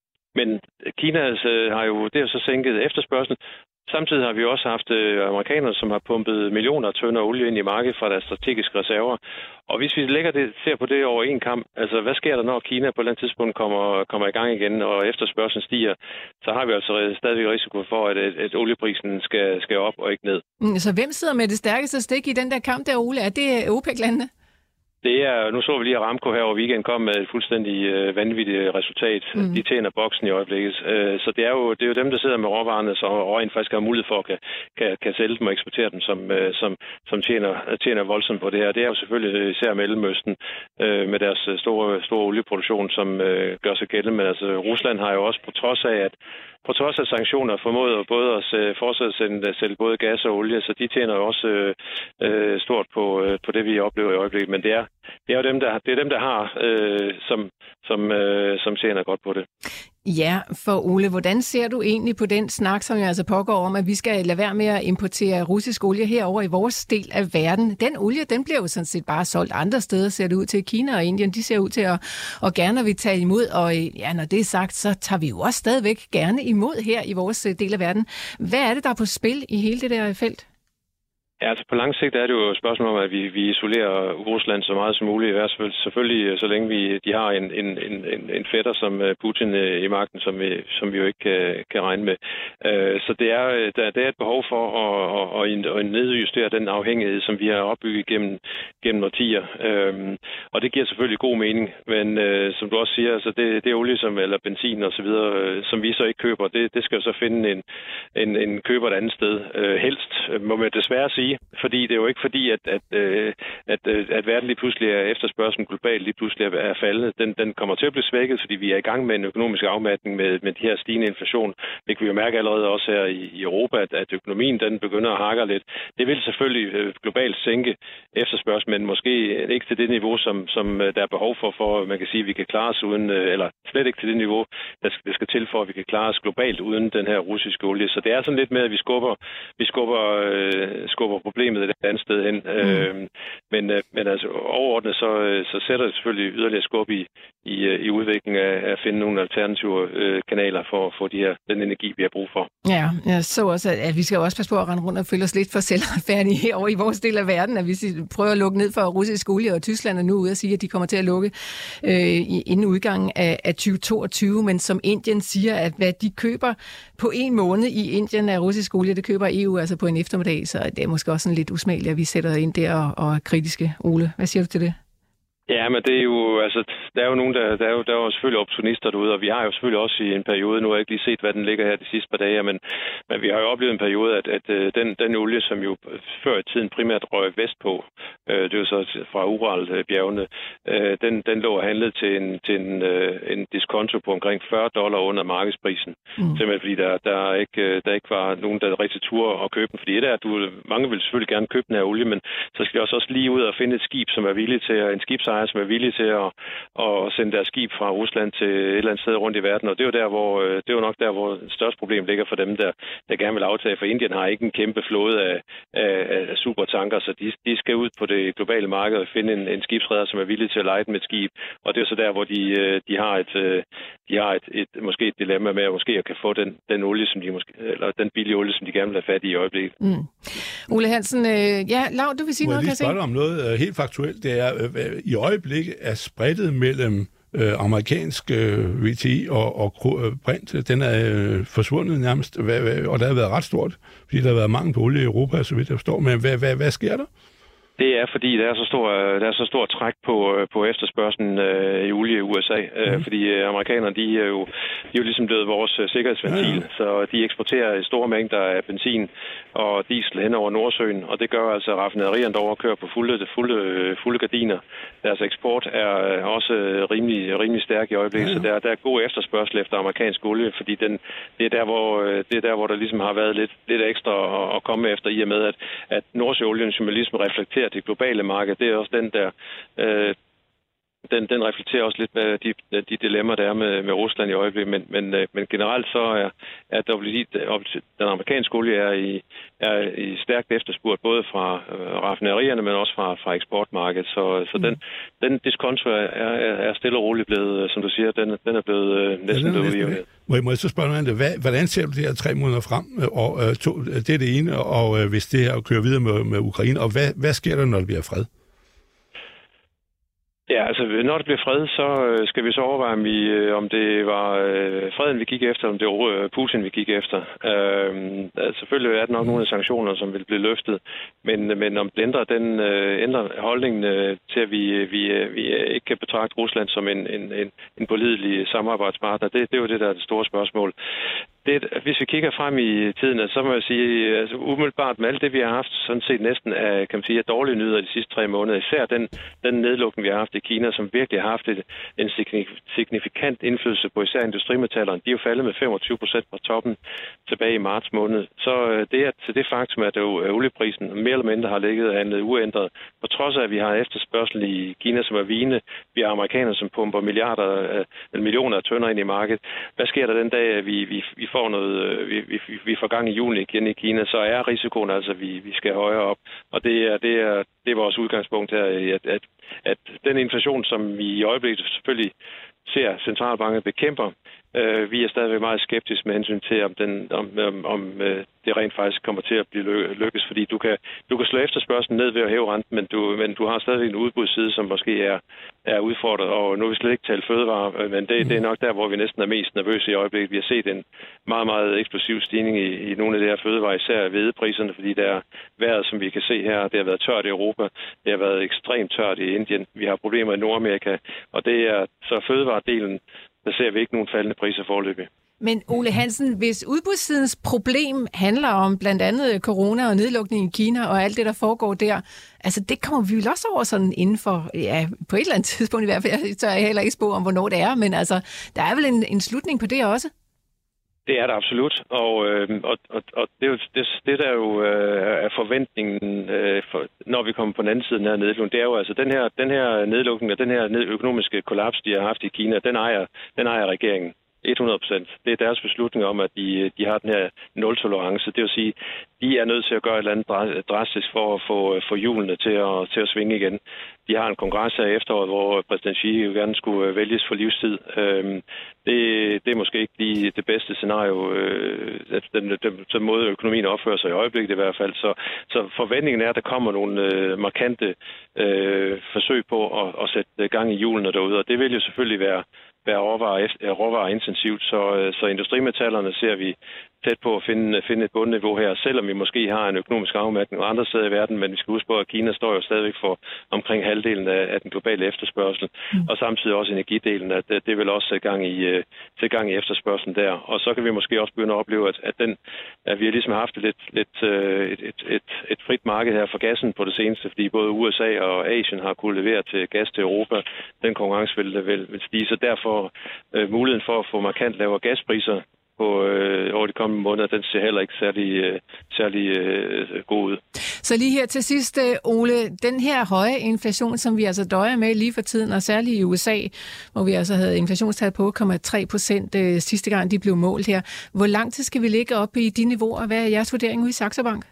men Kina altså, har jo det har så sænket efterspørgselen. Samtidig har vi også haft øh, amerikanere, som har pumpet millioner af tønder olie ind i markedet fra deres strategiske reserver. Og hvis vi lægger det, ser på det over en kamp, altså hvad sker der, når Kina på et eller andet tidspunkt kommer, kommer i gang igen, og efterspørgselen stiger, så har vi altså stadigvæk risiko for, at, at, at olieprisen skal, skal op og ikke ned. Mm, så hvem sidder med det stærkeste stik i den der kamp der, Ole? Er det OPEC-landene? Det er, nu så vi lige, at Aramco her over weekenden kom med et fuldstændig øh, vanvittigt resultat. Mm. De tjener boksen i øjeblikket. Øh, så det er, jo, det er jo dem, der sidder med råvarerne, så rent faktisk har mulighed for at kan, kan, kan sælge dem og eksportere dem, som, øh, som, som tjener, tjener voldsomt på det her. Det er jo selvfølgelig især Mellemøsten øh, med deres store, store olieproduktion, som øh, gør sig gældende. Men altså, Rusland har jo også på trods af, at på trods af sanktioner formået både at fortsætte at sælge både gas og olie, så de tjener jo også øh, stort på, øh, på det, vi oplever i øjeblikket. Men det er, det er jo dem, der, det er dem, der har, øh, som, som, øh, som tjener godt på det. Ja, for Ole, hvordan ser du egentlig på den snak, som jo altså pågår om, at vi skal lade være med at importere russisk olie herover i vores del af verden? Den olie, den bliver jo sådan set bare solgt andre steder, ser det ud til. Kina og Indien, de ser ud til at og gerne vil tage imod, og ja, når det er sagt, så tager vi jo også stadigvæk gerne imod her i vores del af verden. Hvad er det, der er på spil i hele det der felt? Ja, altså på lang sigt er det jo et spørgsmål om, at vi, vi isolerer Rusland så meget som muligt. Selvfølgelig, så længe vi, de har en, en, en, en fætter som Putin i magten, som vi, som vi jo ikke kan, kan regne med. Så det er, der, det er et behov for at, at, at nedjustere den afhængighed, som vi har opbygget gennem, gennem årtier. og det giver selvfølgelig god mening. Men øh, som du også siger, altså det, det er olie som, eller benzin og så videre, øh, som vi så ikke køber, det, det skal jo så finde en, en, en køber et andet sted. Øh, helst, må man desværre sige, fordi det er jo ikke fordi, at, at, øh, at, øh, at verden lige pludselig er efterspørgselen globalt lige pludselig er faldet. Den, den kommer til at blive svækket, fordi vi er i gang med en økonomisk afmatning med, med de her stigende inflation. Det kan vi jo mærke allerede også her i, i Europa, at, at økonomien den begynder at hakke lidt. Det vil selvfølgelig øh, globalt sænke efterspørgselen, men måske ikke til det niveau, som, som der er behov for, for man kan sige, at vi kan klare os uden, eller slet ikke til det niveau, der skal, der skal til for, at vi kan klare os globalt uden den her russiske olie. Så det er sådan lidt med, at vi skubber, vi skubber, øh, skubber problemet et andet sted hen. Mm. Øh, men, øh, men altså overordnet, så, så sætter det selvfølgelig yderligere skub i, i, i udviklingen af at finde nogle alternative øh, kanaler for at få de her, den energi, vi har brug for. Ja, jeg så også, at vi skal også passe på at rende rundt og føle os lidt for selvretfærdige herovre i vores del af verden, at vi prøver at lukke ned for russisk olie, og Tyskland er nu ude at sige, at de kommer til at lukke øh, inden udgangen af, af tyve toogtyve, men som Indien siger, at hvad de køber på en måned i Indien af russisk olie, det køber E U altså på en eftermiddag, så det er måske også sådan lidt usmageligt, at vi sætter ind der og, og er kritiske. Ole, hvad siger du til det? Ja, men det er jo, altså, der er jo nogen, der, der er jo, der er jo selvfølgelig opportunister derude, og vi har jo selvfølgelig også i en periode, nu har jeg ikke lige set, hvad den ligger her de sidste par dage, men, men vi har jo oplevet en periode, at, at den, den olie, som jo før i tiden primært røg vestpå, øh, det er jo så fra Uralbjergene, øh, den, den lå handlet til en, til en, øh, en diskonto på omkring fyrre dollar under markedsprisen. Mm. Simpelthen fordi der, der, ikke, der ikke var nogen, der rigtig turde at købe den, fordi et er, at du, mange vil selvfølgelig gerne købe den her olie, men så skal vi også, også lige ud og finde et skib, som er villig til, en skibsejer, som er villige til at, at sende deres skib fra Rusland til et eller andet sted rundt i verden. Og det er jo der, hvor det er jo nok der, hvor det største problem ligger for dem, der, der gerne vil aftage. For Indien har ikke en kæmpe flåde af, af, af supertanker, så de, de skal ud på det globale marked og finde en, en skibsreder, som er villig til at leje dem et skib. Og det er så der, hvor de, de har et, de har et, et måske et dilemma med at måske at kan få den, den olie, som de måske, eller den billige olie, som de gerne vil have fat i i øjeblikket. Mm. Ole Hansen, øh, ja, Lau, du vil sige Må noget, kan jeg sige? Må jeg lige spørge om noget uh, helt faktuelt? Det er uh, i øjeblikket er spreadet mellem uh, amerikansk uh, V T I og, og uh, Brent, den er uh, forsvundet nærmest, hva, hva, og der har været ret stort, fordi der har været mangel på olie i Europa, så vidt jeg forstår. Men hvad, hvad, hvad sker der? Det er, fordi der er så stor, der er så stor træk på, på efterspørgselen øh, i olie i U S A. Øh, mm. Fordi øh, amerikanerne, de er, jo, de er jo ligesom blevet vores øh, sikkerhedsventil. Ja, ja. Så de eksporterer store mængder af benzin og diesel hen over Nordsøen. Og det gør altså, at raffinaderierne derovre kører på fulde, fulde, fulde gardiner. Deres eksport er også rimelig, rimelig stærk i øjeblikket. Ja, ja. Så der, der er god efterspørgsel efter amerikansk olie, fordi den, det, er der, hvor, det er der, hvor der ligesom har været lidt, lidt ekstra at, at komme efter, i og med, at, at Nordsøolien, som ligesom reflekterer det globale marked, det er også den der, øh, den, den reflekterer også lidt med de, de dilemmaer, der er med, med Rusland i øjeblikket, men, men, øh, men generelt så er, er W T I, den amerikanske olie er i, er i stærkt efterspurgt, både fra øh, raffinaderierne, men også fra, fra eksportmarkedet, så, så mm. den, den diskonto er, er, er stille og roligt blevet, som du siger, den, den er blevet øh, næsten ja, blevet udgivet. Må jeg, må jeg så spørge noget, hvad, hvordan ser du det her tre måneder frem? Og, øh, to, det er det ene, og øh, hvis det her kører videre med, med Ukraine, og hvad, hvad sker der, når det bliver fred? Ja, altså når det bliver fred, så skal vi så overveje, om, vi, om det var øh, freden, vi gik efter, om det var Putin, vi gik efter. Øh, altså, selvfølgelig er der nok nogle af sanktioner, som vil blive løftet, men, men om det ændrer, den, øh, ændrer holdningen øh, til, at vi, vi, vi ikke kan betragte Rusland som en, en, en, en pålidelig samarbejdspartner, det, det er jo det, der er det store spørgsmål. Det, hvis vi kigger frem i tiden, så må jeg sige, altså umiddelbart med alt det, vi har haft, sådan set næsten af, kan man sige, dårlige nyheder de sidste tre måneder, især den, den nedlukning, vi har haft i Kina, som virkelig har haft et, en signifikant indflydelse på især industrimetallerne. De er jo faldet med femogtyve procent fra toppen tilbage i marts måned. Så det er til det faktum, at olieprisen mere eller mindre har ligget handlet uændret, på trods af, at vi har efterspørgsel i Kina, som er vigende. Vi har amerikanere, som pumper milliarder, millioner af tønder ind i markedet. Hvad sker der den dag, at vi, vi, vi får noget, vi, vi, vi får gang i juni igen i Kina, så er risikoen altså, at vi, vi skal højere op. Og det er, det er, det er vores udgangspunkt her, at, at, at den inflation, som vi i øjeblikket selvfølgelig ser centralbanken bekæmper, Øh, vi er stadigvæk meget skeptiske med hensyn til, om, den, om, om, om øh, det rent faktisk kommer til at blive ly- lykkes, fordi du kan, du kan slå efterspørgslen ned ved at hæve renten, men du, men du har stadigvæk en udbudsside, som måske er, er udfordret, og nu vil vi slet ikke tale fødevarer, men det, det er nok der, hvor vi næsten er mest nervøse i øjeblikket. Vi har set en meget, meget eksplosiv stigning i, i nogle af de her fødevarer, især hvedepriserne, fordi der er vejret, som vi kan se her, det har været tørt i Europa, det har været ekstremt tørt i Indien, vi har problemer i Nordamerika, og det er så fødevaredelen, der ser vi ikke nogen faldende priser foreløbig. Men Ole Hansen, hvis udbudssidens problem handler om blandt andet corona og nedlukning i Kina og alt det, der foregår der, altså det kommer vi jo også over sådan inden for, ja, på et eller andet tidspunkt i hvert fald, jeg tør heller ikke spå om, hvornår det er, men altså, der er vel en, en slutning på det også? Det er der absolut, og, øh, og, og, og det, er jo, det, det der jo øh, er forventningen, øh, for, når vi kommer på den anden side af den her nedlukning, det er jo altså den her, den her nedlukning og den her økonomiske kollaps, de har haft i Kina, den ejer, den ejer regeringen. hundrede procent. Det er deres beslutning om, at de, de har den her nul-tolerance. Det vil sige, de er nødt til at gøre et eller andet drastisk for at få, få hjulene til at, til at svinge igen. De har en kongres her i efteråret, hvor præsident Xi jo gerne skulle vælges for livstid. Det, det er måske ikke lige det bedste scenario, den, den, den måde økonomien opfører sig i øjeblikket i hvert fald. Så, så forventningen er, at der kommer nogle markante øh, forsøg på at, at sætte gang i hjulene derude, og det vil jo selvfølgelig være være råvareintensivt, så, så industrimetallerne ser vi tæt på at finde, finde et bundniveau her, selvom vi måske har en økonomisk afmatning andre steder i verden, men vi skal huske på, at Kina står jo stadigvæk for omkring halvdelen af, af den globale efterspørgsel, mm. og samtidig også energidelen, at det, det vil også sætte gang i, sætte gang i efterspørgselen der. Og så kan vi måske også begynde at opleve, at, at, den, at vi har ligesom haft et, lidt, et, et, et, et frit marked her for gassen på det seneste, fordi både U S A og Asien har kunnet levere til gas til Europa. Den konkurrence vil, vil, vil stige, så derfor øh, muligheden for at få markant lavere gaspriser på, øh, over de kommende måneder, den ser heller ikke særlig, øh, særlig øh, god ud. Så lige her til sidst, Ole, den her høje inflation, som vi altså døjer med lige for tiden, og særligt i U S A, hvor vi altså havde inflationstal på otte komma tre procent øh, sidste gang, de blev målt her. Hvor lang tid skal vi ligge oppe i de niveauer? Hvad er jeres vurdering ude i Saxo Bank?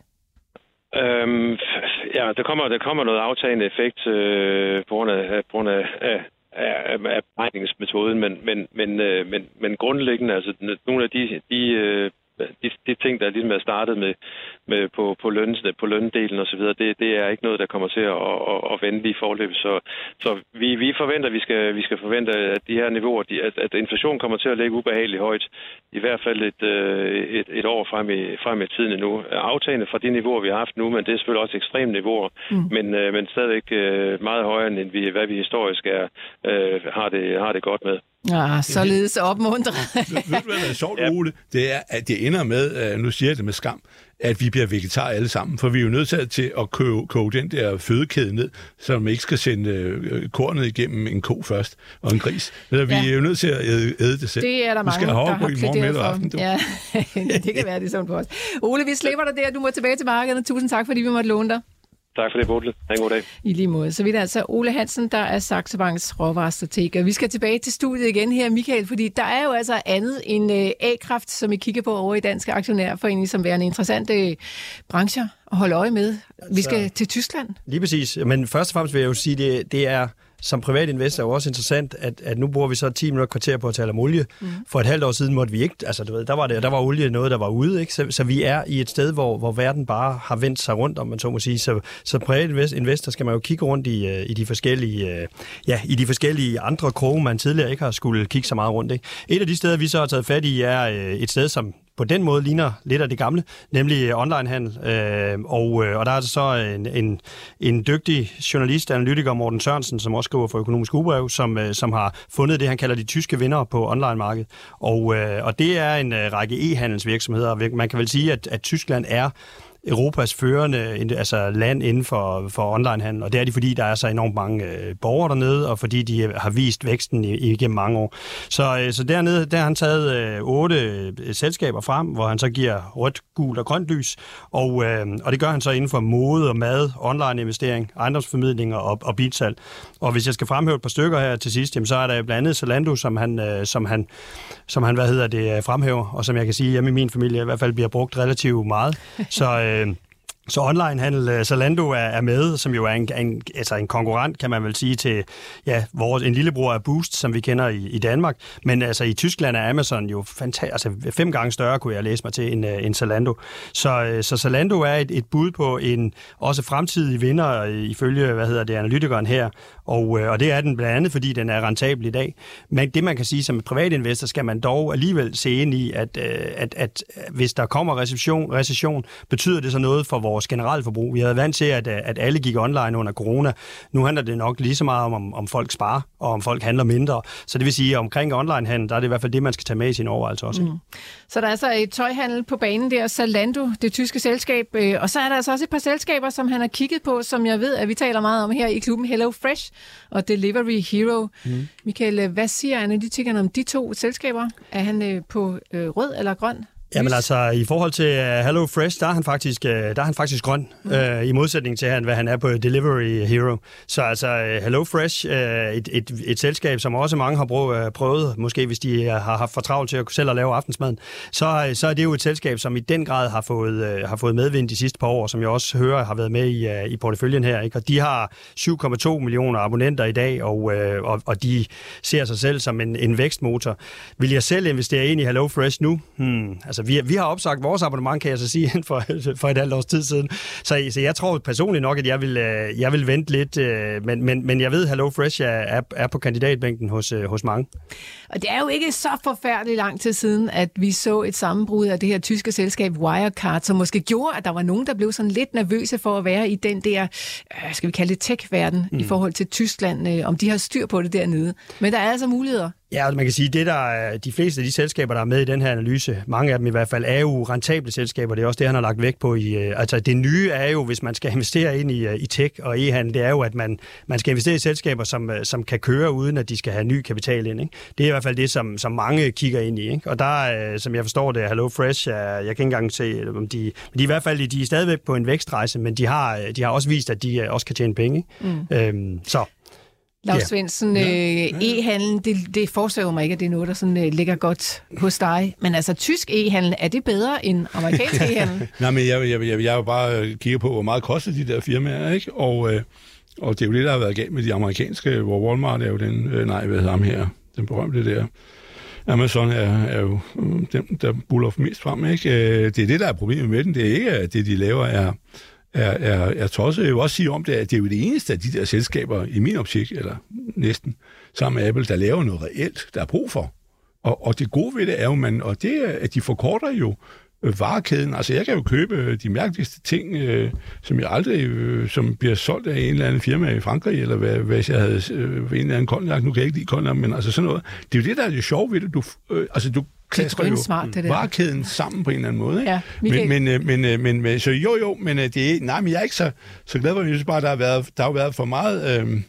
Øhm, ja, der kommer, der kommer noget aftagende effekt øh, på grund af, på grund af, af af, af beregningsmetoden, men, men, men, men, men grundlæggende, altså nogle af de, de, de, de ting, der ligesom er startet med, med på, på, løn, på løndelen osv., det, det er ikke noget, der kommer til at, at, at vende lige forløb. Så, så vi, vi forventer, vi skal, vi skal forvente, at de her niveauer, de, at, at inflationen kommer til at ligge ubehageligt højt, i hvert fald et, et, et år frem i, frem i tiden endnu. Aftagende fra de niveauer, vi har haft nu, men det er selvfølgelig også ekstreme niveauer, mm. men, men stadigvæk meget højere, end vi, hvad vi historisk er, øh, har, det, har det godt med. Ja, således opmuntret. Ved du, hvad der er sjovt, Ole? Det er, at det ender med, nu siger jeg det med skam, at vi bliver vegetar alle sammen, for vi er jo nødt til at koge, koge den der fødekæde ned, så man ikke skal sende øh, kornet igennem en ko først, og en gris. Men vi ja. er jo nødt til at æde, æde det selv. Det er der mange, der har plæderet for. Ja, det kan være, det er sådan på os. Ole, vi slipper dig der. Du må tilbage til markedet. Tusind tak, fordi vi måtte låne dig. Tak for det, Bodil. Ha' en god dag. I lige måde. Så vidt altså Ole Hansen, der er Saxo Banks råvarestrateg. Vi skal tilbage til studiet igen her, Michael, fordi der er jo altså andet end A-kraft, som vi kigger på over i Danske Aktionærforening, som værende interessante brancher at holde øje med. Vi skal til Tyskland. Lige præcis. Men først og fremmest vil jeg jo sige, det, det er som privat investor er jo også interessant, at, at nu bruger vi så ti minutter kvarter på at tale om olie. Mm. For et halvt år siden måtte vi ikke, altså du ved, der var, det, der var olie noget, der var ude, ikke? Så, så vi er i et sted, hvor, hvor verden bare har vendt sig rundt, om man så må sige. Så, så privat investor skal man jo kigge rundt i, i de forskellige, ja, i de forskellige andre kroge, man tidligere ikke har skulle kigge så meget rundt, ikke? Et af de steder, vi så har taget fat i, er et sted, som på den måde ligner lidt af det gamle, nemlig onlinehandel. Øh, og, og der er så en, en, en dygtig journalist, analytiker, Morten Sørensen, som også skriver for Økonomisk Ugebrev, som, som har fundet det, han kalder de tyske vindere på online-markedet. Og, øh, og det er en række e-handelsvirksomheder. Man kan vel sige, at, at Tyskland er Europas førende altså land inden for, for onlinehandel, og det er de, fordi der er så enormt mange øh, borgere dernede, og fordi de har vist væksten igennem mange år. Så, øh, så dernede, der har han taget øh, otte øh, selskaber frem, hvor han så giver rødt, gult og grønt lys, og, øh, og det gør han så inden for mode og mad, online investering, ejendomsformidling og, og bilsalg. Og hvis jeg skal fremhæve et par stykker her til sidst, jamen, så er der blandt andet Zalando, som han, øh, som han, som han hvad hedder det, fremhæver, og som jeg kan sige, hjemme i min familie i hvert fald bliver brugt relativt meget. Så Så onlinehandel, Zalando er, er med, som jo er en, en, altså en konkurrent, kan man vel sige, til ja, vores, en lillebror af Boozt, som vi kender i, i Danmark. Men altså i Tyskland er Amazon jo fantastisk, altså fem gange større, kunne jeg læse mig til, end, end Zalando. Så, så Zalando er et, et bud på en også fremtidig vinder, ifølge, hvad hedder det, analytikeren her. Og, og det er den blandt andet, fordi den er rentabel i dag. Men det, man kan sige som privatinvestor, skal man dog alligevel se ind i, at, at, at hvis der kommer recession, recession, betyder det så noget for vores generelle forbrug. Vi havde vant til, at, at alle gik online under corona. Nu handler det nok lige så meget om, om, om folk sparer, og om folk handler mindre. Så det vil sige, at omkring onlinehandel, der er det i hvert fald det, man skal tage med i sin overvejelse også. Mm. Så der er altså et tøjhandel på banen der, Zalando, det tyske selskab. Og så er der altså også et par selskaber, som han har kigget på, som jeg ved, at vi taler meget om her i klubben, Hello Fresh og Delivery Hero. Mm. Michael, hvad siger analytikerne om de to selskaber? Er han øh, på øh, rød eller grøn? Jamen altså, i forhold til uh, Hello Fresh, der er han faktisk, uh, der er han faktisk grøn, mm. uh, i modsætning til, hvad han er på Delivery Hero. Så altså, uh, Hello Fresh, uh, et, et, et selskab, som også mange har prøvet, uh, prøvet måske hvis de uh, har haft for travlt til at selv at lave aftensmaden, så, uh, så er det jo et selskab, som i den grad har fået, uh, har fået medvind de sidste par år, som jeg også hører har været med i, uh, i porteføljen her. Ikke? Og de har syv komma to millioner abonnenter i dag, og, uh, og, og de ser sig selv som en, en vækstmotor. Vil jeg selv investere ind i Hello Fresh nu? Hmm, altså, Vi, vi har opsagt vores abonnement, kan jeg så sige, for, for et halvt års tid siden. Så, så jeg tror personligt nok, at jeg vil, jeg vil vente lidt, men, men, men jeg ved, at Hello Fresh er, er på kandidatbænken hos, hos mange. Og det er jo ikke så forfærdeligt lang tid siden, at vi så et sammenbrud af det her tyske selskab Wirecard, som måske gjorde, at der var nogen, der blev sådan lidt nervøse for at være i den der, skal vi kalde det tech-verden, mm. i forhold til Tyskland, om de har styr på det dernede. Men der er altså muligheder. Ja, man kan sige, det der er de fleste af de selskaber, der er med i den her analyse, mange af dem i hvert fald, er jo rentable selskaber. Det er også det, han har lagt vægt på. I, altså det nye er jo, hvis man skal investere ind i, i tech og e-handel, det er jo, at man, man skal investere i selskaber, som, som kan køre, uden at de skal have ny kapital ind. Ikke? Det er i hvert fald det, som, som mange kigger ind i. Ikke? Og der, som jeg forstår det, Hello Fresh, jeg kan ikke engang se, om de, de er i hvert fald de er stadigvæk på en vækstrejse, men de har, de har også vist, at de også kan tjene penge. Mm. Øhm, så... Lars Svendsen, ja. øh, e-handlen, det, det forestiller mig ikke, at det er noget, der sådan, øh, ligger godt hos dig. Men altså, tysk e-handel, er det bedre end amerikansk e-handel? Nej, men jeg, jeg, jeg, jeg jo bare kigger på, hvor meget koster de der firmaer, ikke? Og, øh, og det er jo det, der har været galt med de amerikanske, hvor Walmart er jo den, øh, nej, hvad hedder ham her, den berømte der. Amazon er, er jo dem, der buller mest frem, ikke? Det er det, der er problemet med den. Det er ikke, at det, de laver, er... er, er, er tosset. Jeg vil også sige om det, at det er jo det eneste af de der selskaber, i min optik, eller næsten, sammen med Apple, der laver noget reelt, der er brug for. Og, og det gode ved det er jo, man, og det er, at de forkorter jo varekæden. Altså, jeg kan jo købe de mærkeligste ting, øh, som jeg aldrig, øh, som bliver solgt af en eller anden firma i Frankrig, eller hvad, hvis jeg havde øh, en eller anden konjak. Nu kan jeg ikke lide konjak, men altså sådan noget. Det er jo det, der er det sjove ved det. Du, øh, altså, du klaster jo smart, det varekæden sammen på en eller anden måde. Ikke? Ja, men, men, men, men, men, så jo, jo, men det er, nej, men jeg er ikke så, så glad for, at jeg synes bare, der har været, der har været for meget... Øh,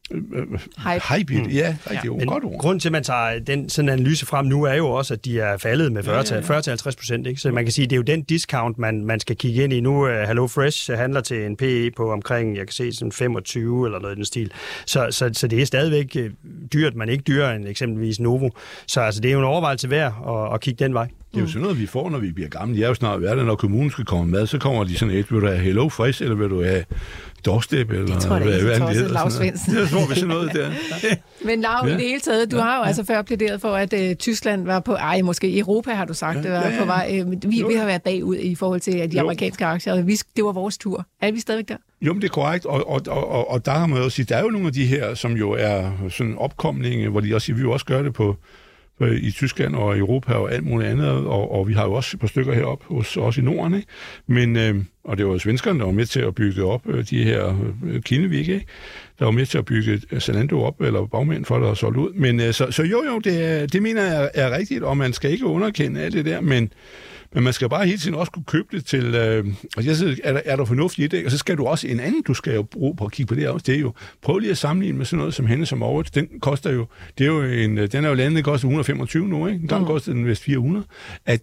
Hype. Hype. Mm. Ja, rigtig ja. Godt ord. Grunden til, at man tager den sådan analyse frem nu, er jo også, at de er faldet med fyrre til halvtreds procent. Ikke? Så man kan sige, det er jo den discount, man, man skal kigge ind i. Nu uh, Hello Fresh handler til en P E på omkring, jeg kan se, sådan femogtyve eller noget i den stil. Så, så, så det er stadigvæk uh, dyrt, men ikke dyrere end eksempelvis Novo. Så altså, det er jo en overvejelse værd at, at kigge den vej. Det er jo sådan noget, vi får, når vi bliver gamle. De er jo snart været, når kommunen skal komme med, så kommer de sådan et, vil du have Hello Fresh, eller vil du have Doorstep, eller det tror jeg, hvad, det er hvad tosset, Lars Svendsen. Det tror vi sådan noget der. Men Lav, ja. I det hele taget, du ja. har jo altså før plæderet for, at uh, Tyskland var på, ej, måske Europa har du sagt, ja, det var ja, ja. på vej. Uh, vi, vi har været bagud i forhold til de jo. amerikanske aktier, vi, det var vores tur. Er vi stadigvæk der? Jo, men det er korrekt, og, og, og, og der har man jo sige, der er jo nogle af de her, som jo er sådan opkomlinge, hvor de også siger, vi jo også gør det på i Tyskland og Europa og alt muligt andet, og, og vi har jo også et par stykker heroppe hos os i Norden, ikke? Men, øh, og det var jo svenskerne, der var med til at bygge op øh, de her øh, Kinnevik, ikke? Der var med til at bygge Zalando op, eller bagmænd for, der har solgt ud. Men øh, så, så jo, jo, det, det mener jeg er, er rigtigt, og man skal ikke underkende alt det der, men Men man skal bare hele tiden også kunne købe det til... Øh, og jeg siger, er der, er der fornuft i det? Og så skal du også en anden, du skal jo bruge på at kigge på det også. Det er jo... Prøv lige at sammenligne med sådan noget som Hennes som Over. Den koster jo... Det er jo en... Den er jo landet, den koster et hundrede og femogtyve nu, ikke? En gang mm. koster den vist fire hundrede. At, øh,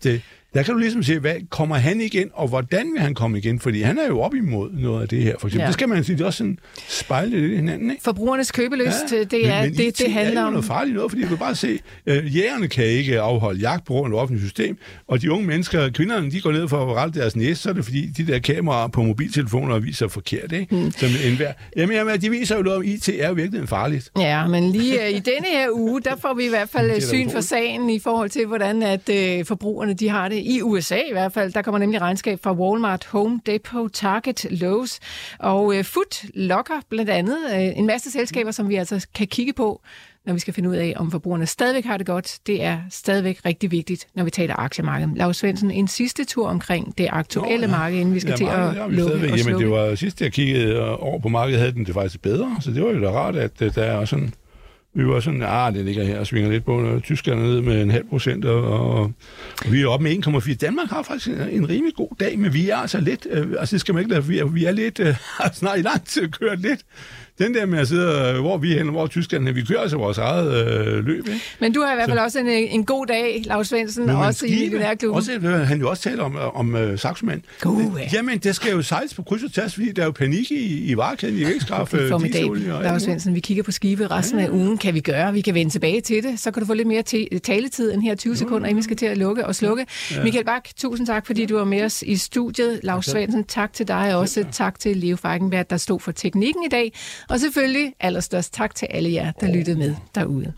der kan du ligesom se, hvad kommer han igen, og hvordan vil han komme igen? Fordi han er jo op imod noget af det her, for eksempel. Ja. Det skal man sige, det er også sådan spejle lidt i hinanden, ikke? Forbrugernes købelyst, ja, det er men, men det, det handler om. Det er noget farligt noget, fordi jeg kan bare se, øh, jægerne kan ikke afholde jagt på grund af det offentlige system, og de unge mennesker, kvinderne, de går ned for at rette deres næse, så er det fordi, de der kameraer på mobiltelefoner viser forkert, ikke? Hmm. Som enhver. Jamen, jamen, de viser jo noget om, I T er jo virkelig farligt. Ja, men lige øh, i denne her uge, der får vi i hvert fald syn for sagen i forhold til, hvordan at øh, forbrugerne de har det. I U S A i hvert fald, der kommer nemlig regnskab fra Walmart, Home Depot, Target, Lowe's og øh, Foot Locker blandt andet. Øh, en masse selskaber, som vi altså kan kigge på, når vi skal finde ud af, om forbrugerne stadigvæk har det godt. Det er stadigvæk rigtig vigtigt, når vi taler aktiemarkedet. Lars Svendsen, en sidste tur omkring det aktuelle Nå, ja. marked, inden vi skal ja, til at ja, lukke og slukke. Jamen, det var sidst, jeg kiggede over på markedet, havde den det faktisk bedre. Så det var jo da rart, at der er sådan... Vi var sådan, ah, det ligger her og svinger lidt på, når Tyskland er nede med en halv procent, og, og vi er oppe med en komma fire. Danmark har faktisk en, en rimelig god dag, men vi er altså lidt, øh, altså det skal man ikke lade, vi er, vi er lidt, øh, snart i lang tid kørt lidt. Den der med at sidde, hvor vi er henne, hvor Tyskland, vi kører altså vores eget øh, løb, ikke? Men du har i hvert fald så. også en, en god dag, Lars Svendsen, også i Millionærklubben. Også, han jo også talt om, om uh, Saxo-mand. Jamen, det skal jo sejles på kryds og tværs, fordi der er jo panik i, i varekæden, i vækstkraft, dieselolie. Lars Svendsen, vi kigger på skibe resten ja. af ugen. Kan vi gøre? Vi kan vende tilbage til det. Så kan du få lidt mere te- taletid end her tyve sekunder, inden vi skal til at lukke og slukke. Ja. Michael Bak, tusind tak, fordi du var med os i studiet. Lars Svendsen, tak til dig også. Tak til Leo Feigenberg, der stod for teknikken i dag. Og selvfølgelig allerstørst tak til alle jer, der lyttede med derude.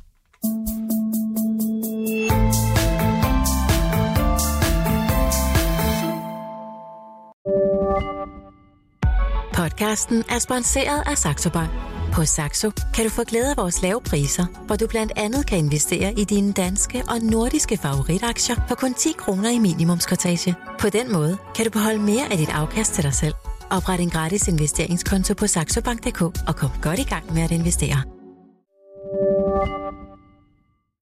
Podcasten er sponsoreret af Saxo Bank. På Saxo kan du få glæde af vores lave priser, hvor du blandt andet kan investere i dine danske og nordiske favoritaktier for kun ti kroner i minimumskortage. På den måde kan du beholde mere af dit afkast til dig selv. Opret en gratis investeringskonto på saxobank punktum d k og kom godt i gang med at investere.